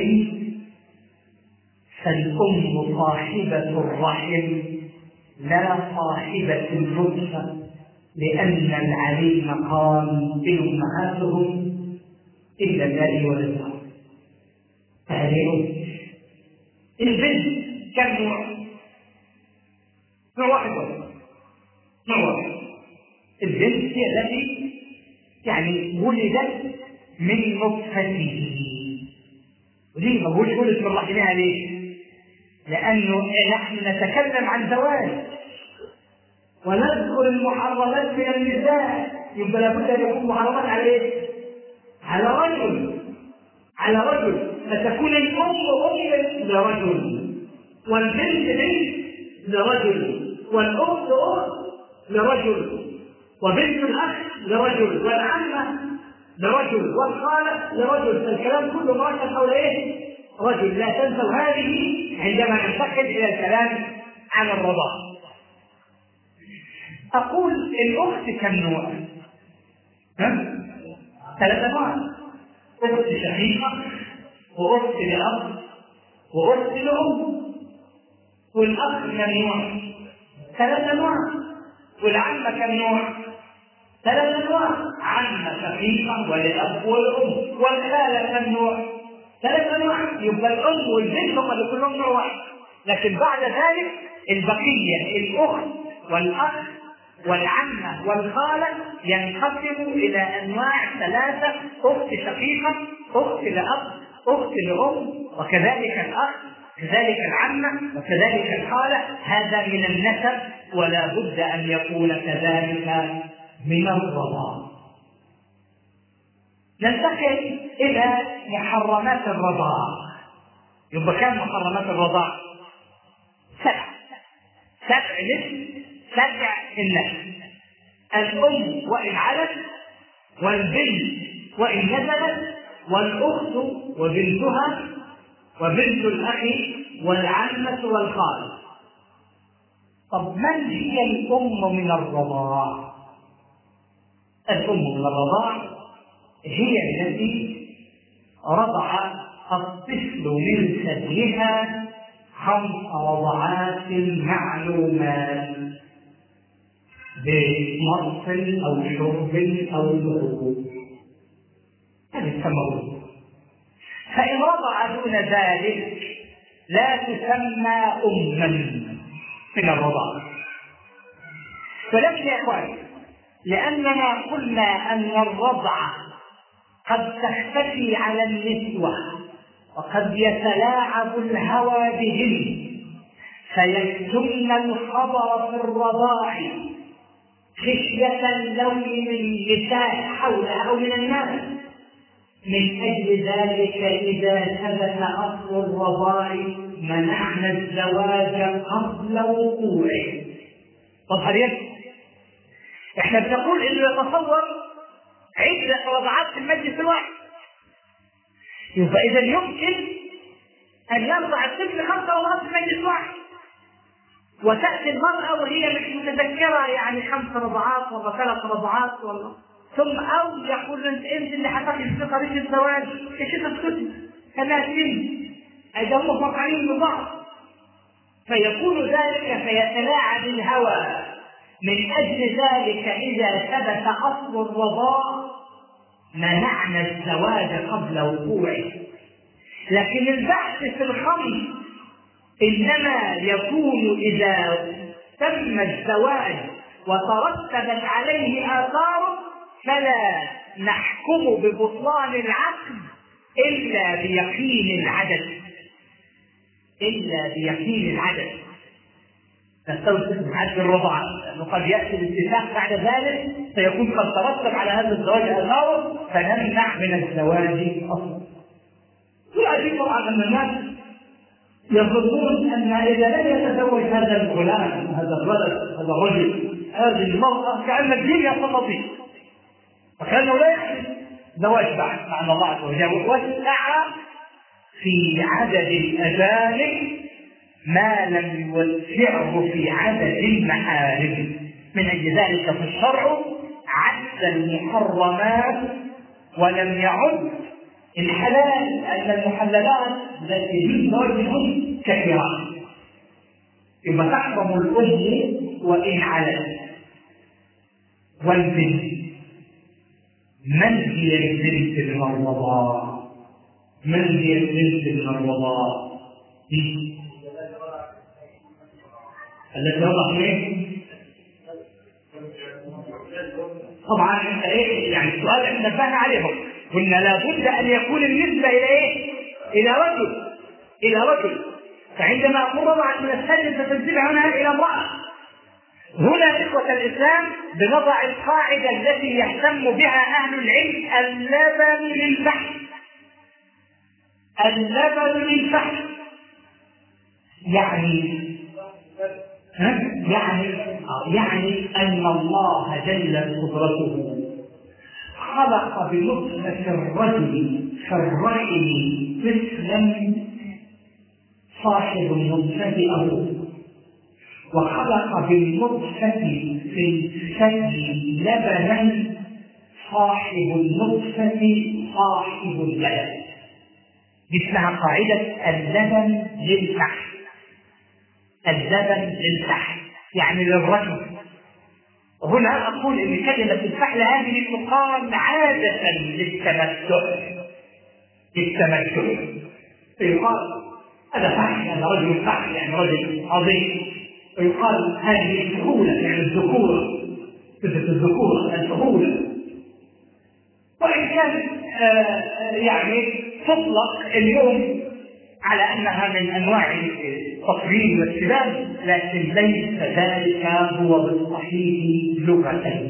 فالأم صاحبة الرحم لا صاحبة النطفة، لأن العليم قال إن أمهاتهم إلا اللائي ولدهم. فهذه البنت كم نوع؟ نوع واحد. البنت هي التي يعني ولدت من نطفته. وليه ما هوش ولد من رحمها؟ ليه؟ لأنه نحن نتكلم عن زواج ونذكر المحرمات من النساء، يبقى لابد أن يكون محرمات على إيه؟ على رجل، فتكون الأم لرجل، والبنت بنت لرجل، والأخت أخت لرجل، وبنت الأخ لرجل، والعمة لرجل والخالة لرجل، فالكلام كله مركز حول ايه؟ رجل. لا تنسوا هذه عندما ننتقل الى الكلام عن الرضاعة. اقول الاخت كم نوع؟ 3 انواع: اخت شقيقة، واخت لأب، واخت لأم. والاخ كم نوع؟ 3 انواع. والعمة كم نوع؟ 3 انواع: عمة شقيقة ولأب والأم. والخالة كم نوع؟ 3 انواع. يبقى الأم والبنت هم اللي كلهم نوع واحد، لكن بعد ذلك البقية الأخت والأخ والعمة والخالة ينقسموا إلى أنواع 3: أخت شقيقة، أخت لأب، أخت لأم، وكذلك الأخ، كذلك العمة، وكذلك الخالة. هذا من النسب، ولا بد أن يكون كذلك من الرضاعة. ننتقل إلى محرمات الرضاعة. يبقى كم محرمات الرضاعة؟ 7. 7 نسل، 7 النسل: الأم وإن علت، والبنت وإن نزلت، والأخت وبنتها، وبنت الأخ، والعمة والخالة. طب من هي الأم من الرضاعة؟ الأم من الرضاعة هي التي رضع الطفل من ثديها 5 رضعات معلومات بمص أو شرب أو لعوب، هذه التمرد. فإن رضع دون ذلك لا تسمى أما من الرضاعة. ولكن يا إخواني، لأننا قلنا أن الرضعة قد تختفي على النسوة وقد يتلاعب الهوى بهن فيكتمن الخبر في الرضاع خشية اللوم من النساء حولها أو من الناس، من أجل ذلك إذا ثبت أصل الرضاع منعنا الزواج قبل وقوعه. طب هل احنا بنقول انه يتصور عدة رضعات في المجلس الواحد، يبقى إذا يمكن أن يرضع الطفل 5 رضعات في المجلس الواحد، وتأتي المرأة وهي مش متذكرة يعني 5 رضعات ولا 3 رضعات ولا، ثم أو يقول أنت اللي حطيتي في طريق الزواج ايش تسكتي؟ كما سن أيضا هم فرقانين ببعض، فيكون ذلك فيتلاعب الهوى. من أجل ذلك إذا ثبت أصل الرضاع منعنا الزواج قبل وقوعه. لكن البحث في الخمر إنما يكون إذا تم الزواج وترتبت عليه آثاره، فلا نحكم ببطلان العقد إلا بيقين العدد. نستوثق عدد الرضعات، لأنه قد يأتي الاتفاق بعد ذلك سيكون قد ترتب على هذا الزواج آثاره فنمنع من الزواج أصلا. ويأتي طبعا أن الناس يظنون أن إذا لم يتزوج هذا الغلام، هذا الولد، هذا الرجل، هذه المرأة، كأن الدنيا تطفي، وكأنه لا يحدث زواج بعد. مع أن الله عز وجل وسع في عدد الأجانب ما لم يوسعه في عدد المحارم. من أجل ذلك في الشرع عد المحرمات ولم يعد الحلال، أن المحللات التي يجوز زواجهن كثيرات. يبقى تحرم الأم وإن علت. والبنت، من هي البنت من الرضاع؟ التي وضع فيه طبعا انت ايه يعني السؤال احنا نبهنا عليهم، قلنا لابد ان يكون النسبه الى ايه؟ الى رجل. فعندما اقول رضعت من الثدي فتنسبها هنا الى امراه. هنا إخوة الإسلام بنضع القاعدة التي يهتم بها أهل العلم: اللبن للفحم. يعني أن الله جل قدرته خلق بنطفة الرجل في الرحم طفلا صاحب النطفة أبوه، وخلق بالنطفة في الثدي لبنا صاحب النطفة صاحب اللبن. دي اسمها قاعدة اللبن للفحل. اللبن للفحل يعني للرجل. هنا أقول إن كلمة الفحل هذه تقال عادة للتمتع. فيقال هذا فحل، هذا رجل فحل يعني رجل عظيم. ويقال هذه السهولة يعني الذكورة، الذكورة السهولة. وإن كان يعني تطلق اليوم على أنها من أنواع التطريب والسباب، لكن ليس ذلك هو بالصحيح لغة.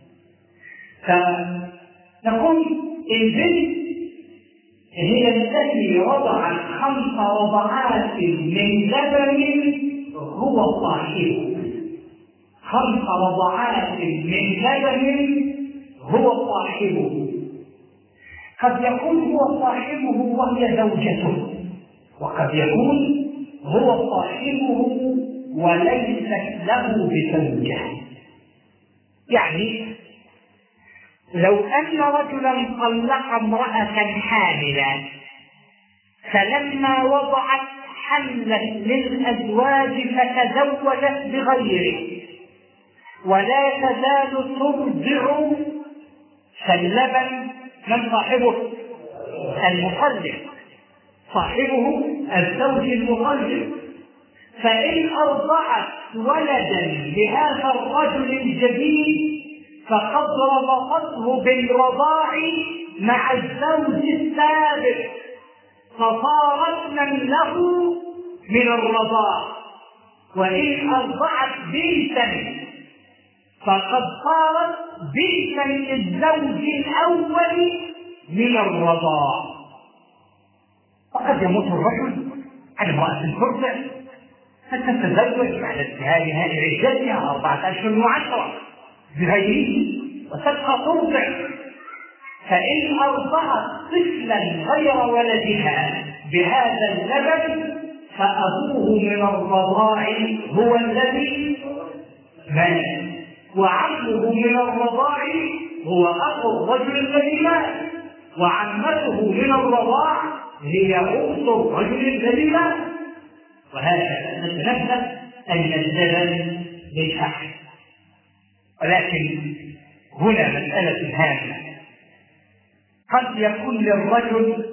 فنقول البنت هي التي وضعت 5 رضعات من لبن هو صاحبه. 5 رضعات من لبن هو صاحبه. قد يكون هو صاحبه وهي زوجته، وقد يكون هو صاحبه وليست له بزوجة. يعني لو أن رجلا طلق امرأة حاملا فلما وضعت حملا للأزواج فتزوجت بغيره ولا تزال ترضع، فاللبن من صاحبه؟ المطلق، صاحبه الزوج المطلق. فإن أرضعت ولدا لهذا الرجل الجديد فقد ربطته بالرضاع مع الزوج السابق، فصارت من له من الرضاع. وإن أرضعت بنتا فقد صارت بنتا للزوج الأول من الرضاع. وقد يموت الرجل عن امرأة ترضع فتتزوج بعد انتهائها لعدتها 4 أشهر و10 بغيره وتبقى ترضع. فإن أرضعت طفلا غير ولدها بهذا اللبن فأبوه من الرضاع هو الذي مات، وعمه من الرضاع هو أخو الرجل الذي مات، وعمته من الرضاع هي أخت الرجل الذي مات. وهكذا نتنبه أن اللبن للفحل. ولكن هنا مسألة هامة، قد يكون للرجل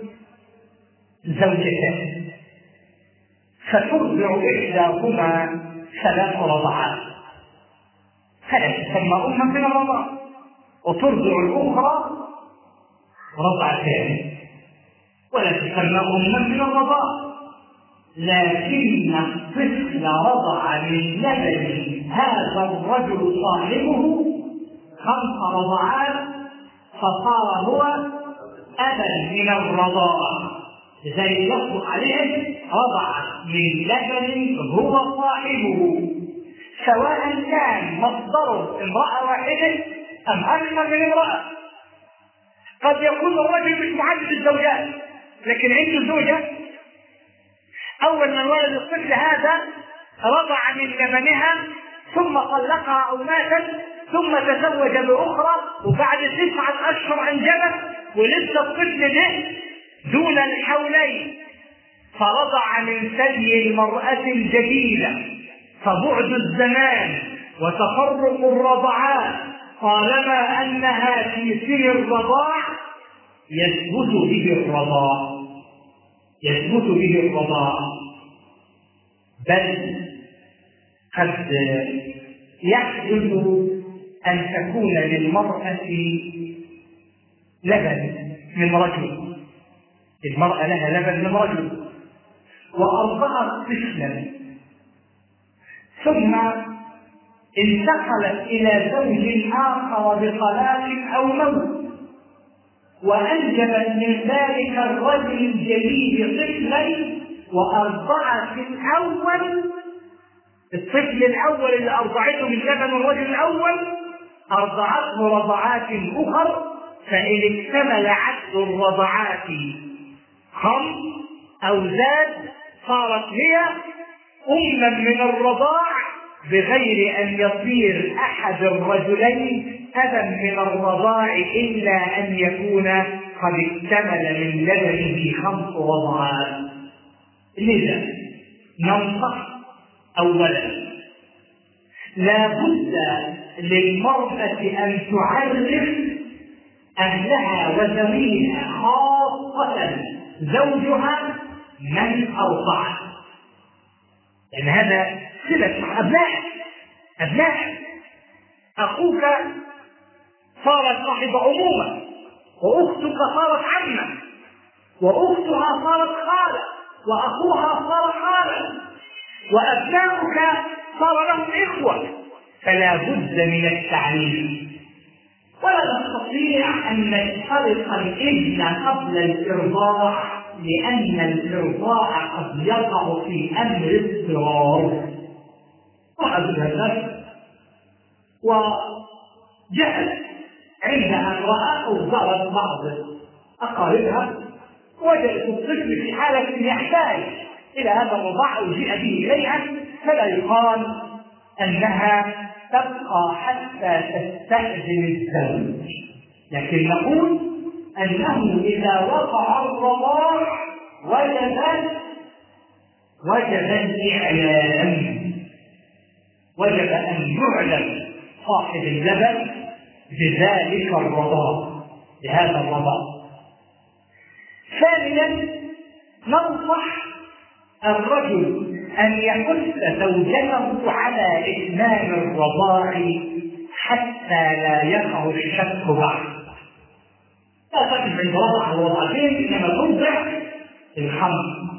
زوجتان فترضع إحداهما 3 رضعات فلا تسمى أما من الرضاع، وترضع الأخرى رضعتان ولا تسمى أما من الرضاع. لكن الطفل رضع من لبن هذا الرجل صاحبه 5 رضعات فصار هو أبا من الرضاعة، لذلك يطلق عليه رضع من لبن هو صاحبه، سواء كان مصدره امرأة واحدة أم أكثر من امرأة. قد يكون الرجل مش معدد الزوجات لكن عنده زوجة أول من ولد الطفل هذا رضع من لبنها ثم طلقها أو ماتت ثم تزوج بأخرى وبعد 9 أشهر أنجبت ولسه الطفل ده دون الحولين فرضع من ثدي المرأة الجديدة. فبعد الزمان وتفرق الرضعات طالما أنها في سن الرضاع يثبت به الرضاع، بل قد يحدث أن تكون للمرأة لبن من رجل، المرأة لها لبن من رجل وأرضعت طفلا ثم انتقلت إلى زوج آخر بطلاق أو موت وأنجبت من ذلك الرجل الجديد طفلا وأرضعت الطفل الأول اللي أرضعته من لبن الرجل الأول أرضعته رضعات أخر فإن اكتمل عدد الرضعات 5 أو زاد صارت هي أما من الرضاع بغير أن يصير أحد الرجلين أبا من الرضاع إلا أن يكون قد اكتمل من لبنه 5 رضعات. لذا ننصح أولا لا بد للمرأة أن تعرف أهلها وزويها خاصة زوجها من أرضعه، لأن هذا صلة مع أبنائك. أخوك صارت صاحب عمومة، وأختك صارت عمة، وأختها صارت خالة، وأخوها صار خالة، وأبناؤك صار لهم إخوة، فلا بد من التعليم. ولا نستطيع أن نشترط الابن قبل الإرضاع، لأن الإرضاع قد يقع في أمر اضطرار وأبدا وجهل عند أن رأى أوزرت بعض أقاربها وجدت الطفل في حالة يحتاج إلى هذا الرضاع أو جيء به إليها، فلا يقال أنها تبقى حتى تستأذن الزوج، لكن نقول أنه إذا وقع الرضاع وجب الإعلام، وجب أن يعلم صاحب اللبن بذلك الرضاع، بهذا الرضاع. ثانيا ننصح الرجل أن يحث زوجته على إتمام الرضاع حتى لا يقع الشك بعد. لا تقف عند رضع الرضعتين، إنما ترضع الخمس،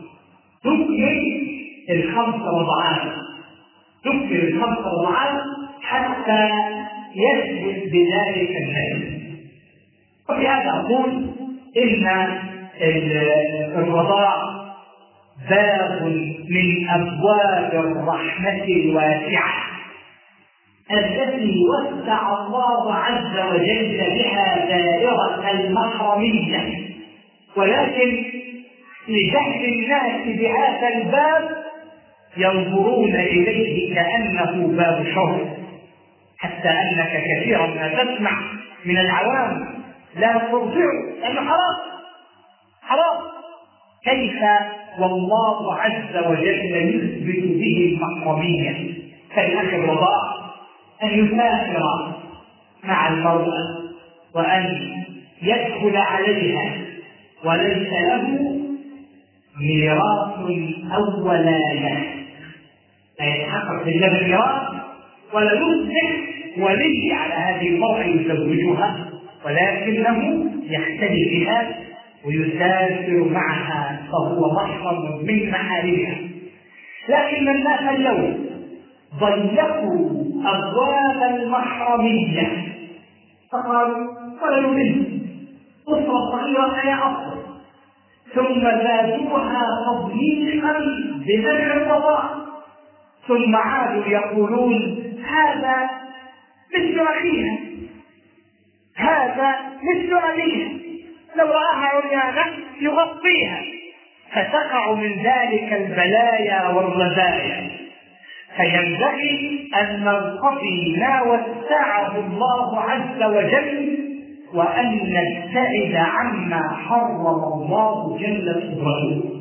تكمل 5 رضعات، تكمل 5 رضعات حتى يثبت بذلك النهي. وفي هذا أقول إن الرضاع باب من أبواب الرحمة الواسعة التي وسع الله عز وجل بها دائرة المحرمية، ولكن لجهل الناس بهذا الباب ينظرون إليه كأنه باب شر، حتى أنك كثيرا ما تسمع من العوام لا ترضعوا لأنه حرام. كيف والله عز وجل يثبت به المحرمية؟ فالأخ الرضاع أن يسافر مع المرأة وأن يدخل عليها وليس له ميراث أو ولاية، لا يتحقق بالله ميراث ولا يصبح ولي على هذه المرأة يزوجها، ولكنه يحتمي بها ويسافر معها فهو محرم من محارمها. لكن الناس اليوم ضيقوا أبواب المحرمية فقالوا ولا يريد أسرة صغيرة يا أفضل، ثم زادوها تضييقا بمنع الرضاع، ثم عادوا يقولون هذا مثل أخيها، هذا مثل أبيها، لو رآها عريانة يغطيها، فتقع من ذلك البلايا والرذايا. فينبغي أن نرتقي ما وسعه الله عز وجل وأن نبتعد عما حرم الله جل قدرته.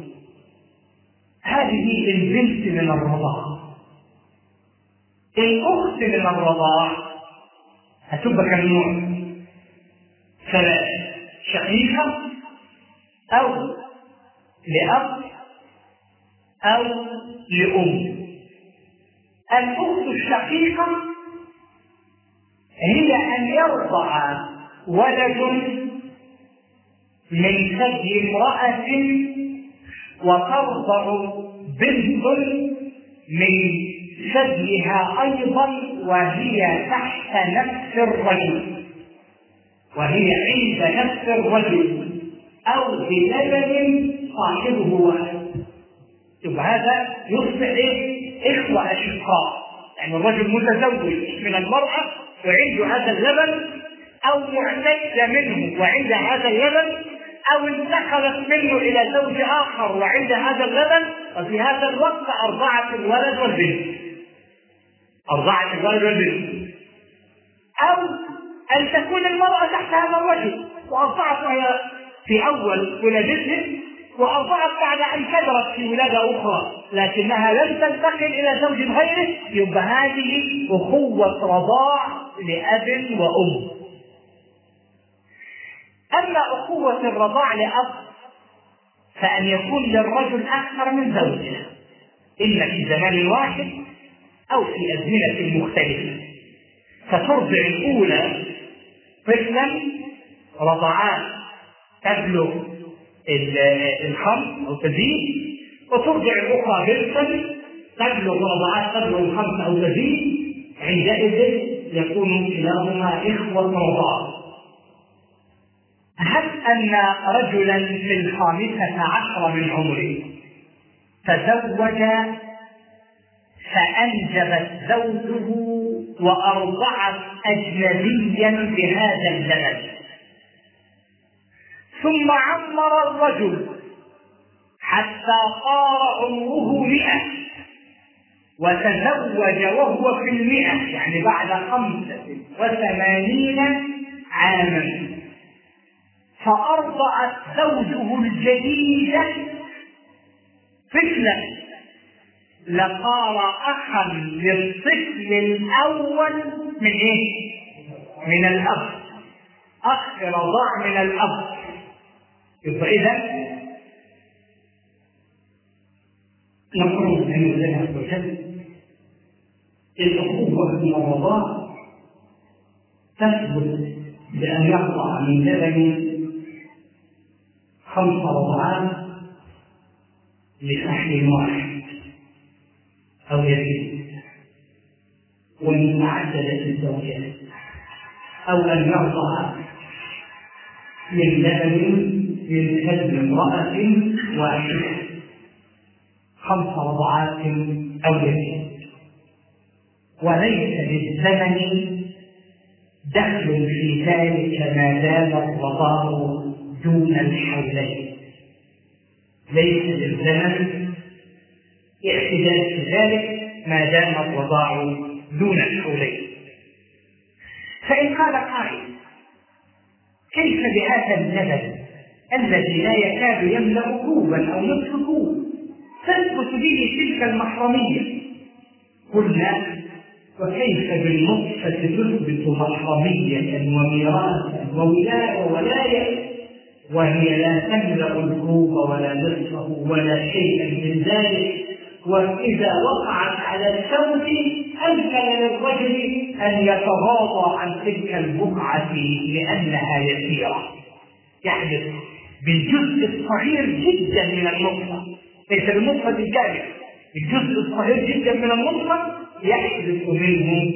هذه البنت من الرضاع. الأخت من الرضاع هتبقى كم نوع؟ 3: شقيقة أو لأب أو لأم. الأخت الشقيقة هي أن يرضع ولد من ثدي امرأة وترضع بنت من ثديها أيضا وهي تحت نفس الرجل، وهي عند نفس الرجل أو بلبن صاحبه واحد. يبقى هذا يصبح إخوة أشقاء، يعني الرجل متزوج من المرأة وعنده هذا اللبن أو معتدة منه وعند هذا اللبن، أو انتقلت منه إلى زوج آخر وعند هذا اللبن، وفي هذا الوقت أرضعت الولد والبنت. أو أن تكون المرأة تحت هذا الرجل وأرضعت في أول ولادته وأرضعت بعد أن كبرت في ولادة أخرى، لكنها لم تنتقل إلى زوج غيره، يبقى هذه أخوة رضاع لأب وأم. أما أخوة الرضاع لأب فأن يكون للرجل أكثر من زوجة، إما في زمان واحد أو في أزمنة مختلفة، فترضع الأولى طفلا رضعات تبلغ الخمس أو تزيد، وترضع الأخرى بنتا تبلغ رضعات تبلغ الخمس أو تزيد، عندئذ يكون كلاهما إخوة رضاع. هل أن رجلا في 15 من عمره تزوج فأنجبت زوجه وأرضعت أجنبيا بهذا اللبن، ثم عمر الرجل حتى صار عمره 100 وتزوج وهو في 100، يعني بعد 85 عاما، فأرضعت زوجه الجديدة طفلا، لصار أخا للطفل الأول من إيه؟ من الأب، أخ رضاع من الأب. يبقى إذا نقول من الله عز وجل الأخوة من الرضاع تثبت بأن يقطع من لبن 5 رضعات لفحل واحد أو يزيد، ومن معدلة الزوجات، أو أن يرضع من لبن من كلب امرأة واحدة 5 رضعات أو يزيد، وليس للزمن دخل في ذلك ما دام الرضاع دون الحولين، ليس للزمن اعتداد في ذلك ما دام الرضاع دون الحولين. فإن قال قائل كيف بهذا اللبن الذي لا يكاد يملأ كوبا أو نصف كوب تثبت به تلك المحرمية؟ قلنا وكيف بالنطفة تثبت محرمية وميراثا وولاية وهي لا تملأ الكوب ولا نصفه ولا شيئا من ذلك، وإذا وقعت على الزوج أمكن للرجل أن يتغاضى عن تلك البقعة لأنها يسيرة، يحدث بالجزء الصغير جدا من النطفة، ليس بالنطفة الكاملة، الجزء الصغير جدا من النطفة يحدث منه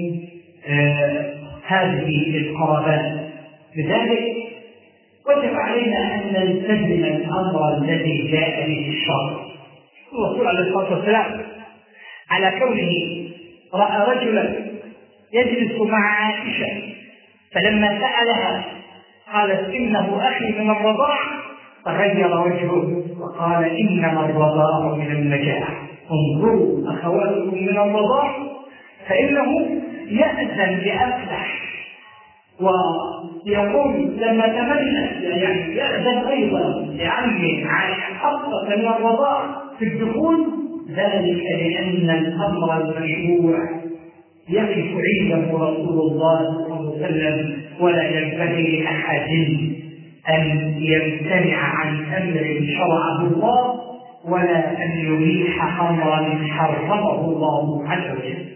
هذه القرابات. لذلك وجب علينا أن نلتزم الأمر الذي جاء به الشرع. الرسول عليه الصلاة والسلام على كونه رأى رجلا يجلس مع عائشة، فلما سألها قالت إنه أخي من الرضاع، تغير وجهه وقال إنما الرضاع من النجاح، انظروا أخواتكم من الرضاع فإنه يأذن بأفلح، ويقول لما تمنى يعني يأذن أيضا لعمه حفصة من الرضاع في الدخول، ذلك لأن الأمر المشروع يقف عنده رسول الله صلى الله عليه وسلم، ولا ينبغي لأحد أن يمتنع عن أمر شرعه الله ولا أن يبيح أمرا حرمه الله عز وجل.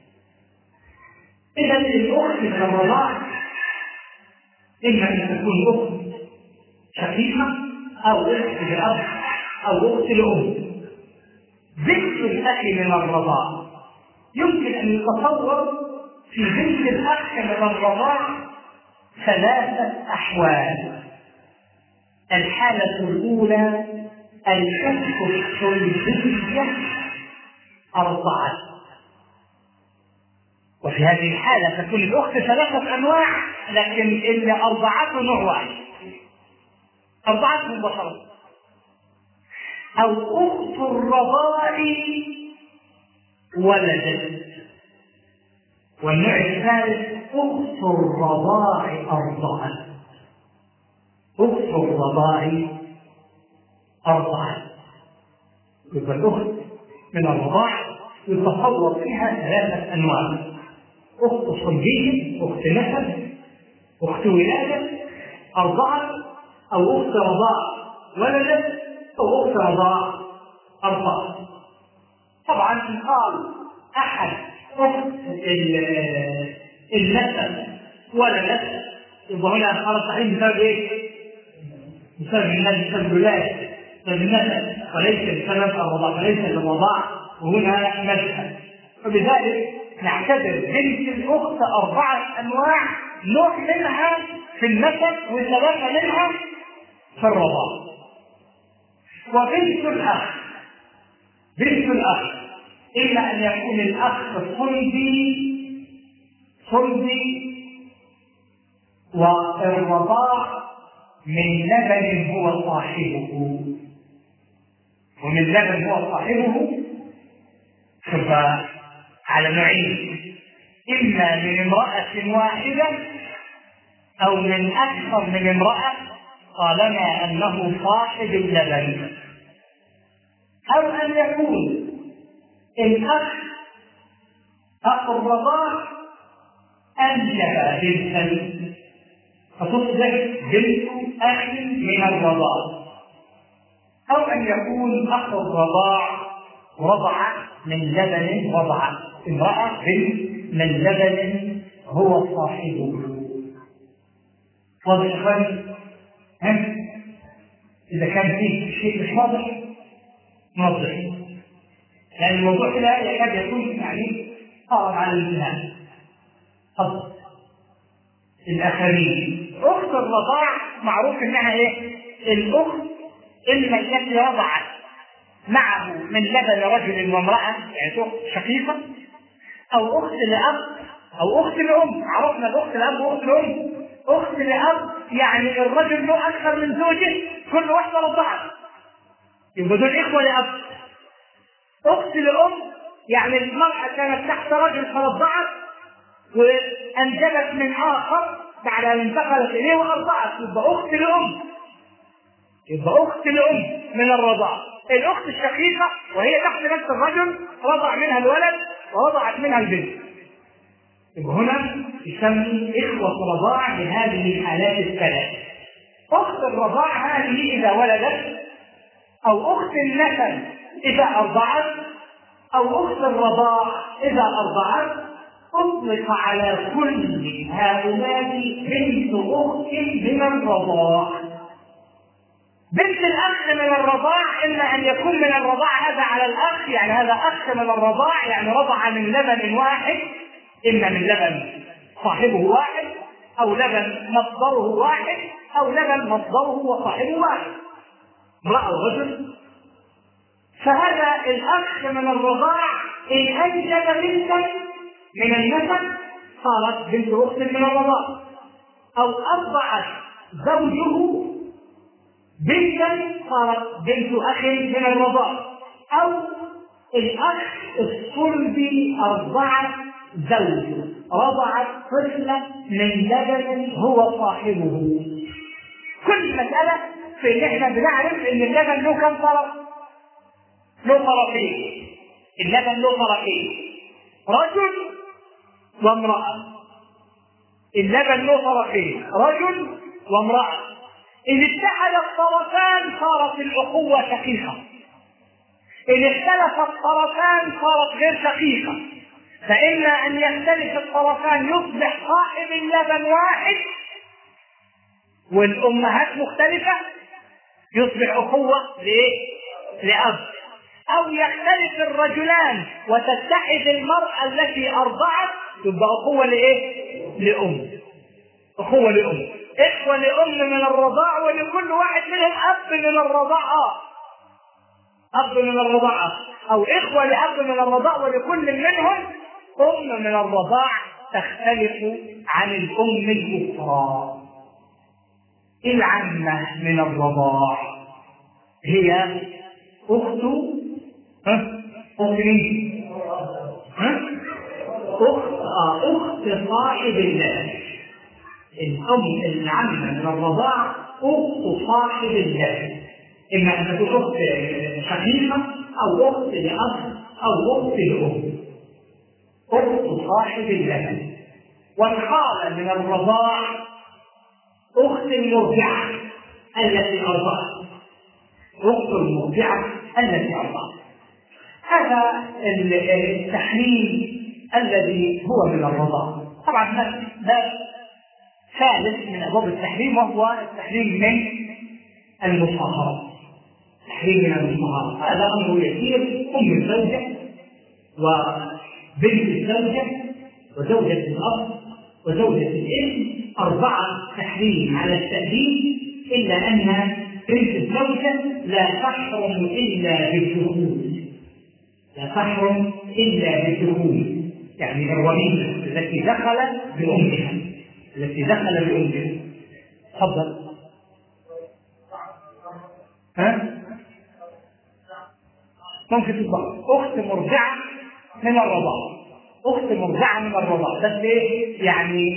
إذا الأخت من الرضاع إما أن تكون أخت شقيقة أو أخت لأب أو أخت لأم. بنت الأخ من الرضاع يمكن أن يتصور في بنت الأخ من الرضاع 3 أحوال. الحالة الأولى الأخت الصلبية أرضعت، وفي هذه الحالة تكون الأخت 3 أنواع: لكن اللي أرضعته نوع واحد، أرضعته مباشرة. أو أخت الرضاع ولدت. والنوع الثالث أخت الرضاع أرضعت. أخت الرضاع أرضعت. يبقى الأخت من الرضاع يتصور فيها 3 أنواع: أخت صلبية، أخت نسب، أخت ولادة أرضعت، أو أخت رضاع ولدت، أو أخت رضاع أرضعت. طبعا إن قال أحد أخت النسب ولدت يبقى هنا خلاص صحيح بسبب إيه؟ بسبب النسب، بسبب الولادة، بسبب النسب، وليس بسبب الرضاع، فليس الرضاع وهنا مذهب. وبذلك نعتبر بنت الأخت 4 أنواع، نوع منها في النسب و3 منها في الرضاع. وبنت الأخ، بنت الأخ إما أن يكون الأخ صلبي والرضاع من لبن هو صاحبه، ومن لبن هو صاحبه فبقى على نوعين: إما من امرأة واحدة أو من أكثر من امرأة طالما أنه صاحب اللبن، أو أن يكون الأخ أخ الرضاع أنجب بنتا فتصبح بنت أخ من الرضاع، أو أن يكون أخ الرضاع رضع من لبن، رضع امرأة بنت من لبن هو صاحبه. واضح يا إخواني؟ إذا كان فيه شيء مش واضح نوضح، لأن الموضوع كده يكاد يكون يعني قائم على الانتهاء. تفضل. الآخرين أخت الرضاع معروف إنها إيه؟ الأخت إما التي رضعت معه من لبن رجل وامرأة، يعني أخت شقيقة، أو أخت لأب، أو أخت لأم. عرفنا الأخت لأب وأخت لأم. أخت لأب يعني الرجل له أكثر من زوجه، كل واحدة رضعت، يبقى دول إخوة لأب. أخت لأم يعني المرأة كانت تحت رجل فرضعت وأنجبت من آخر بعد أن انتقلت إليه وأرضعت، يبقى أخت لأم، يبقى أخت لأم من الرضاعة. الأخت الشقيقة وهي تحت نفس الرجل رضع منها الولد ورضعت منها البنت، يبقى هنا يسمي إخوة رضاع لهذه الحالات الثلاث. أخت الرضاع هذه إذا ولدت، أو أخت النسب إذا أرضعت، أو أخت الرضاع إذا أرضعت، أطلق على كل هؤلاء بنت أخت من الرضاع. بنت الأخ من الرضاع إما أن يكون من الرضاع هذا على الأخ، يعني هذا أخ من الرضاع يعني رضع من لبن واحد، إما من لبن صاحبه واحد، أو لبن مصدره واحد، أو لبن مصدره وصاحبه واحد، امرأة ورجل. فهذا الأخ من الرضاع إن أنجب بنتا من النسب صارت بنت أخت من الرضاع، أو أرضعت زوجه بنتا صارت بنت أخ من الرضاع، أو الأخ الصلبي أرضعت زوجه، رضعت طفلة من لبن هو صاحبه. كل مسألة في إن إحنا بنعرف إن اللبن له كم طرف؟ له طرفين. اللبن له طرفين، رجل وامرأة. اللبن له طرفين، رجل وامرأة. إن اتحد الطرفان صارت الأخوة شقيقة، إن اختلف الطرفان صارت غير شقيقة. فإما أن يختلف الطرفان يصبح صاحب اللبن واحد والأمهات مختلفة يصبح أخوة لأب، أو يختلف الرجلان وتتحد المرأة التي أرضعت تبقى أخوة لأم، أخوة لأم، إخوة لأم من الرضاع، ولكل واحد منهم أب من الرضاعة، أب من الرضاعة، أو إخوة لأب من الرضاع ولكل منهم أم من الرضاع تختلف عن الأم الأخرى. العمة من الرضاع هي أخت صاحب اللبن. الأم العمة من الرضاع أخت صاحب اللبن، إما أن تكون أخت شقيقة أو أخت لأب أو أخت لأم، أخت صاحب اللبن. والخالة من الرضاع أخت المرضعة التي أرضعت، أخت المرضعة التي أرضعت. هذا التحريم الذي هو من الرضاعة. طبعا باب ثالث من أبواب التحريم وهو التحريم من المصاهرة. تحريم من المصاهرة هذا أمر يسير. أم الزوجة وبنت الزوجة وزوجة الأب وزوجة الابن 4 تحريم على التأديب، إلا أن بنت الزوجة لا تحرم إلا بالدخول، لا تحرم إلا بالدخول، يعني الرميمة التي دخل بأمها، التي دخل بأمها. تفضل. ممكن تبقى أخت مرضعة من الرضاعة، أخت مرضعة من الرضاعة، بس إيه يعني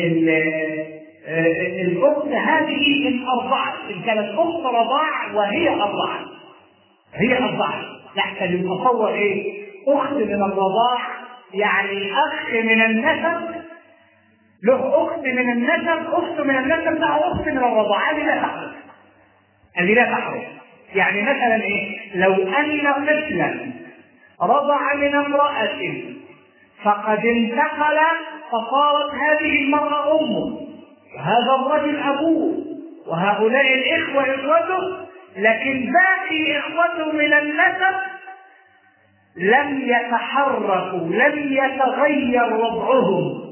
الأخت هذه إن أرضعت، إن كانت أخت رضاع وهي أرضعت، هي أرضعت، لحتى يتصور إيه أخت من الرضاع، يعني أخ من النسب له أخت من النسب، أخت من النسب له أخت من الرضاعة، هذه لا تحرم، هذه لا تحرم. يعني مثلا إيه لو أن طفلا رضع من امرأة فقد انتقل فصارت هذه المرأة أمه وهذا الرجل أبوه وهؤلاء الإخوة إخوته، لكن باقي إخوته من النسب لم يتحركوا، لم يتغير وضعهم.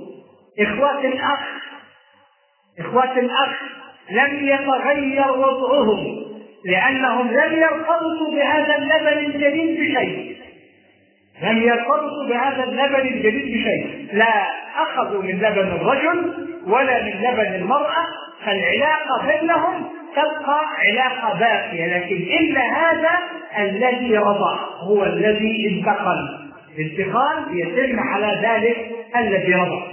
إخوات الأخ لم يتغير وضعهم لأنهم لم يرتبطوا بهذا اللبن الجديد بشيء، لم يرتبطوا بهذا اللبن الجديد بشيء، لا أخذوا من لبن الرجل ولا من لبن المرأة، فالعلاقة بينهم تبقى علاقة باقية، لكن إلا هذا الذي رضع هو الذي انتقل، الانتقال يتم على ذلك الذي رضع.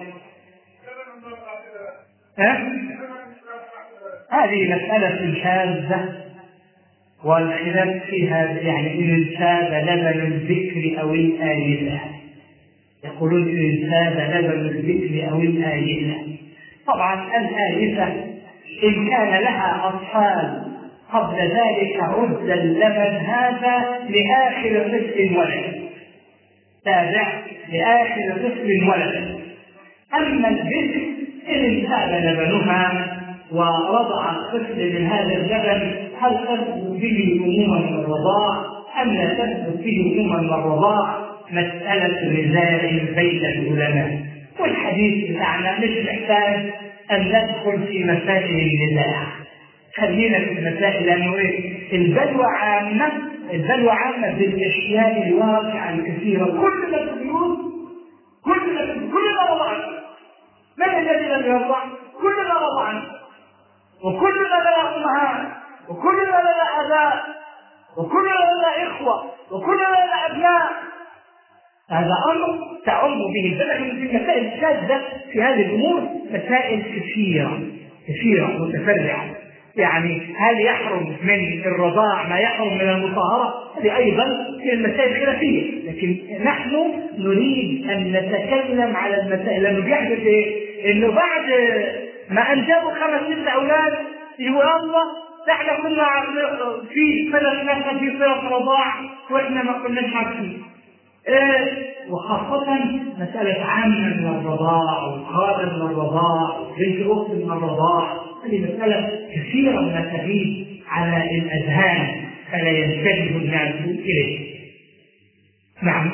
هذه مسألة شاذة والخلاف فيها، يعني إن انساب لبن الذكر أو الآيلة، يقولون إن انساب لبن الذكر أو الآيلة. طبعا الآيلة إن كان لها أطفال قبل ذلك عد اللبن هذا لآخر طفل ولد، تابع لآخر طفل ولد. أما البنت إن انساب لبنها ورضع الطفل من هذا اللبن هل تثبت به أموما من الرضاع أم لا تثبت به أموما من الرضاع؟ مسألة نزاع بين العلماء، والحديث بتاعنا مش محتاج أن ندخل في مسائل النزاع، خلينا في المسائل، لأنه البلوى عامة بالأشياء الواقعة الكثيرة، كل ما تقولون كل ما رضعنا، من الذي لم يرضع؟ كل ما رضعنا، وكل ما لنا أمهات، وكل ما لنا أباء، وكل ما لنا إخوة، وكل ما لنا أبناء. هذا أمر تعم به البلد. في المسائل الشاذة في هذه الأمور مسائل كثيرة متفرعة، يعني هل يحرم من الرضاع ما يحرم من المصاهرة؟ هذه أيضا في المسائل الخلافية، لكن نحن نريد أن نتكلم على المسائل، لأنه بيحدث إنه بعد ما أنجبوا 5-6 أولاد يقول الله نحن كنا في صلة رضاع وإحنا ما كناش عارفين. وخاصة مسألة عامة من الرضاع وخالة من الرضاع وبنت أخت من الرضاع، هذه مسألة كثيرة من التغيير على الأذهان فلا ينتبه الناس إليه. نعم.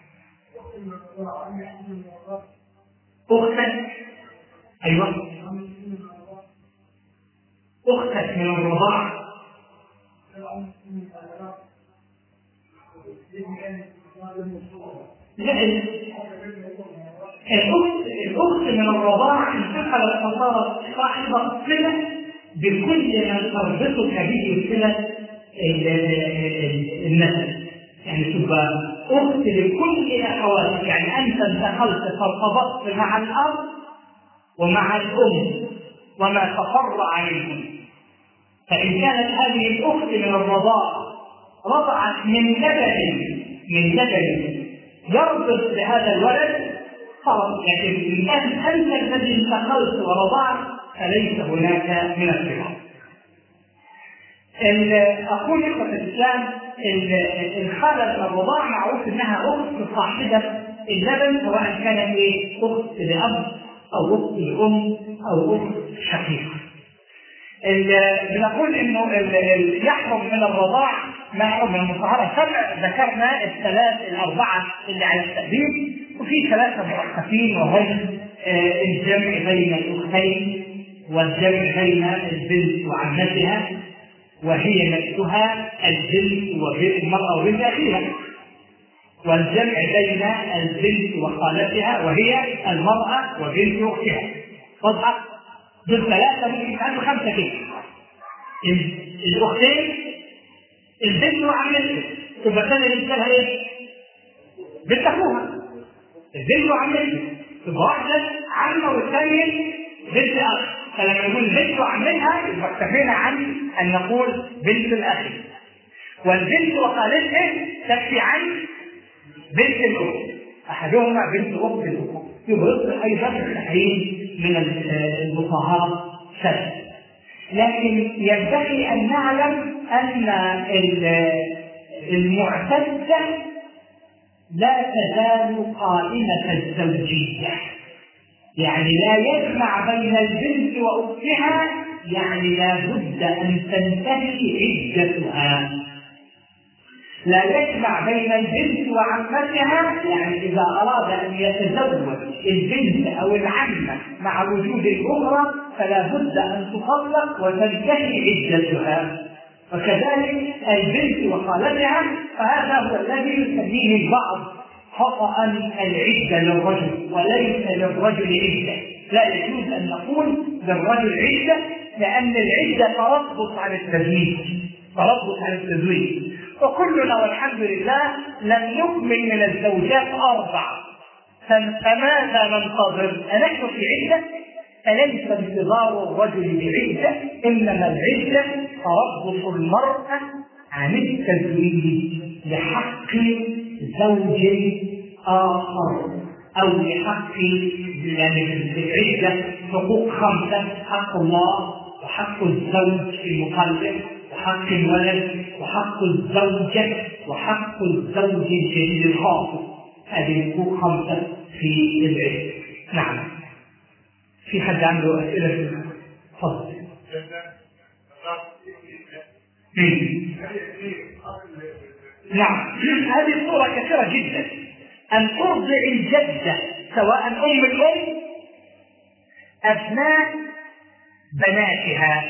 أختك، أيوة، أختك من الرضاع لا، الأخت من الرضاعة انتقلت فصارت صاحبة صلة بكل ما تربطك به صلة النسب، يعني تبقى أخت لكل أخواتك، يعني أنت انتقلت فارتبطت مع الأب ومع الأم وما تفرع منهم. فإن كانت هذه الأخت من الرضاعة رضعت من لبن يربط بهذا الولد خلاص، لكن إن كان أنت الذي انتقلت ورضعت فليس هناك من الصفة. أقول إخوة الإسلام، الخالة من الرضاعة معروف أنها أخت صاحبة اللبن، سواء كانت أخت لأب أو أخت لأم أو أخت شقيقة. بنقول إنه يحرم من الرضاع ما يحرم من المطهرة. ذكرنا الأربعة اللي على التأديب، وفي ثلاثة مرخصين وهم الجمع بين الأختين، والجمع بين البنت وعمتها وهي نفسها البنت والمرأة وبنت أخيها، والجمع بين البنت وخالتها وهي المرأة وبنت أختها. واضحة؟ بالثلاثة ممكن يكونوا 5 كده. الأختين البنت وعمتها، تبقى كان الإنسان إيه؟ بنت أخوها. البنت وعمتها تبقى واحدة عمة والثانية بنت أخ. فلما نقول بنت وعمتها يبقى اكتفينا عن أن نقول بنت الأخ. والبنت وخالتها تكفي عن بنت الأخت، أحدهما بنت أخت الأخت. يبقى أيضا التحريم من المطهرة سبب. لكن ينبغي أن نعلم أن المعتدة لا تزال قائمة الزوجية، يعني لا يجمع بين البنت وأختها، يعني لا بد أن تنتهي عدتها. لا يجمع بين البنت وعمتها، يعني إذا أراد أن يتزوج البنت أو العمة مع وجود الأخرى فلا بد أن تطلق وتنتهي عدتها. وكذلك البنت وخالتها، فهذا هو الذي يسميه البعض خطأ العدة للرجل، وليس للرجل عدة. لا يجوز أن نقول للرجل عدة، لأن العدة تربط على التزويج، وكلنا والحمد لله لم نكمل من الزوجات 4، فماذا ننتظر؟ أنحن في عدة؟ فليس انتظار الرجل بعدة، إنما العدة تربص المرأة عن التزويج لحق زوج آخر، أو لحق، يعني العدة حقوق 5: حق الله، وحق الزوج المطلق، وحق الولد، وحق الزوجة، وحق الزوج الجديد الخاطب. هذه حقوق 5 في العدة. نعم. في حد عنده أسئلة؟ تفضل. نعم، هذه صورة كثيرة جدا. أن ترضع الجدة سواء أم الأم أبناء بناتها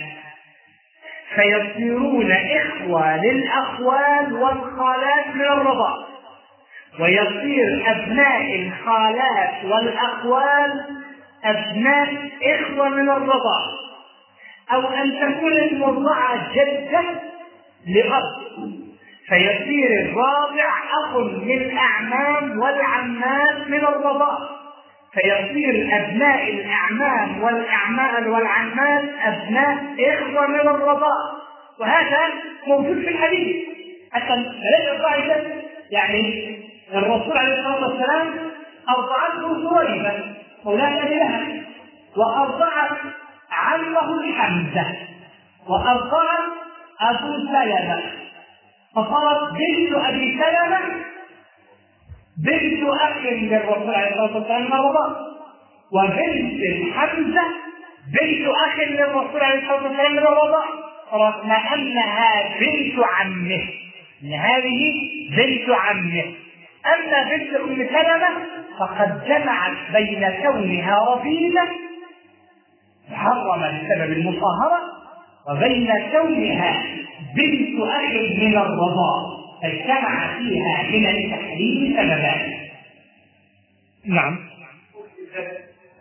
فيصيرون إخوة للأخوال والخالات من الرضاع، ويصير أبناء الخالات والأخوال أبناء إخوة من الرضاع، أو أن تكون المرضعة جدة لأب فيصير الرابع أخ للأعمام والعمات من الرضاع، فيصير أبناء الأعمام والعمات أبناء إخوة من الرضاع. وهذا موجود في الحديث حتى ليس الضعيفة. يعني الرسول عليه الصلاة والسلام أرضعته ثويبة مولاة لها، وأرضعت عمه الحمزة، وأرضعت أبو سلمة، فصارت بنت أبي سلمة بنت أخ للرسول عليه الصلاة والسلام من الرضاع، وبنت الحمزة بنت أخ للرسول عليه الصلاة والسلام من الرضاع، رغم أنها بنت عمه. هذه بنت عمه. أما بنت أم سلمة فقد جمعت بين كونها رفيقة محرمة بسبب المصاهرة، وبين كونها بنت أخ من الرضاع، فاجتمع فيها من التحريم سببان. نعم.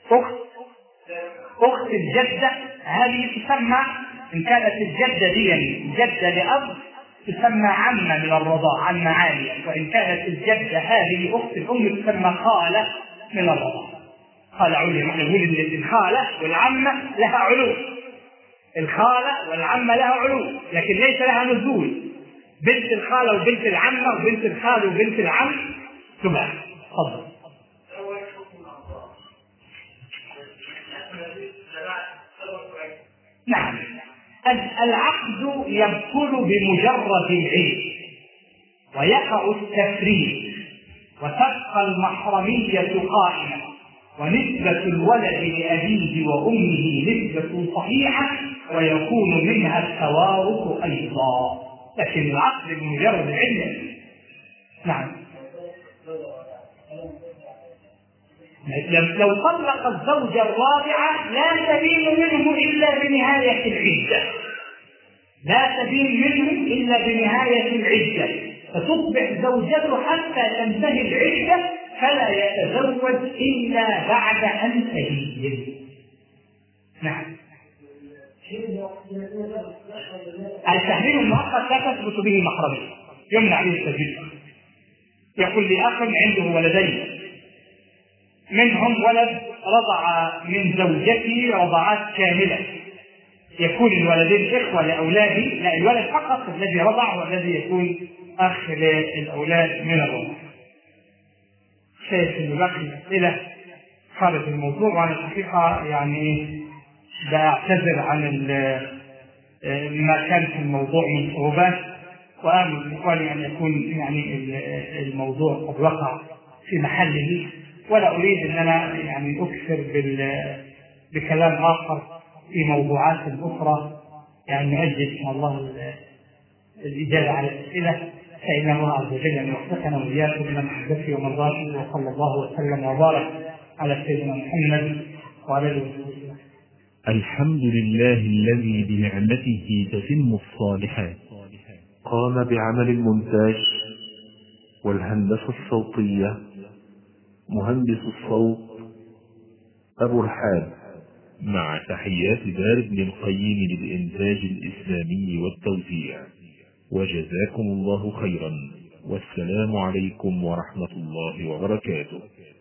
أخت الجدة هذه تسمى، إن كانت الجدة دي جدة لأب تسمى عمة من الرضاعة، عمة عالية، وإن كانت الجدة هذه أخت الأم تسمى خالة من الرضاعة، خالة عليا. نحن نقول إن الخالة والعمة لها علو، الخالة والعمة لها علو لكن ليس لها نزول. بنت الخالة وبنت العمة وبنت الخال وبنت العم تبع. تفضل. نعم، العقد يبطل بمجرد العلم ويقع التفريق وتبقى المحرمية قائمة، ونسبة الولد لأبيه وأمه نسبة صحيحة ويكون منها التوارث أيضا، لكن العقد بمجرد العلم. نعم، لو طلق الزوجة الرابعة لا سبيل منه إلا بنهاية العدة، لا سبيل منه إلا بنهاية العدة، فتصبح زوجته حتى تنتهي العدة فلا يتزوج إلا بعد أن تهيئ. نعم، التحريم المؤقت لا تثبت به محرمية، يمنع به التزويج. يقول لي أخ عنده ولدين، منهم ولد رضع من زوجتي رضعات كاملة، يكون الولدين إخوة لأولاده، لا الولد فقط الذي رضع هو الذي يكون أخ للأولاد من الرضع. شايف إن باقي الأسئلة خارج الموضوع، وأنا الحقيقة يعني بأعتذر عن ما كان في الموضوع من صعوبات، وآمل بإخواني أن يكون يعني الموضوع قد وقع في محله، ولا أريد أن أنا يعني أكثر بكلام آخر في موضوعات أخرى، يعني نؤجل إن شاء الله الإجابة على الأسئلة، فإن الله عز وجل أن يوفقنا وإياكم إلى محبته ومرضاته، وصلى الله وسلم وبارك على سيدنا محمد وعلى آله وصحبه. الحمد لله الذي بنعمته تتم الصالحات. قام بعمل المونتاج والهندسة الصوتية مهندس الصوت أبو رحاب، مع تحيات دار ابن القيم للإنتاج الإسلامي والتوزيع. وجزاكم الله خيرا، والسلام عليكم ورحمة الله وبركاته.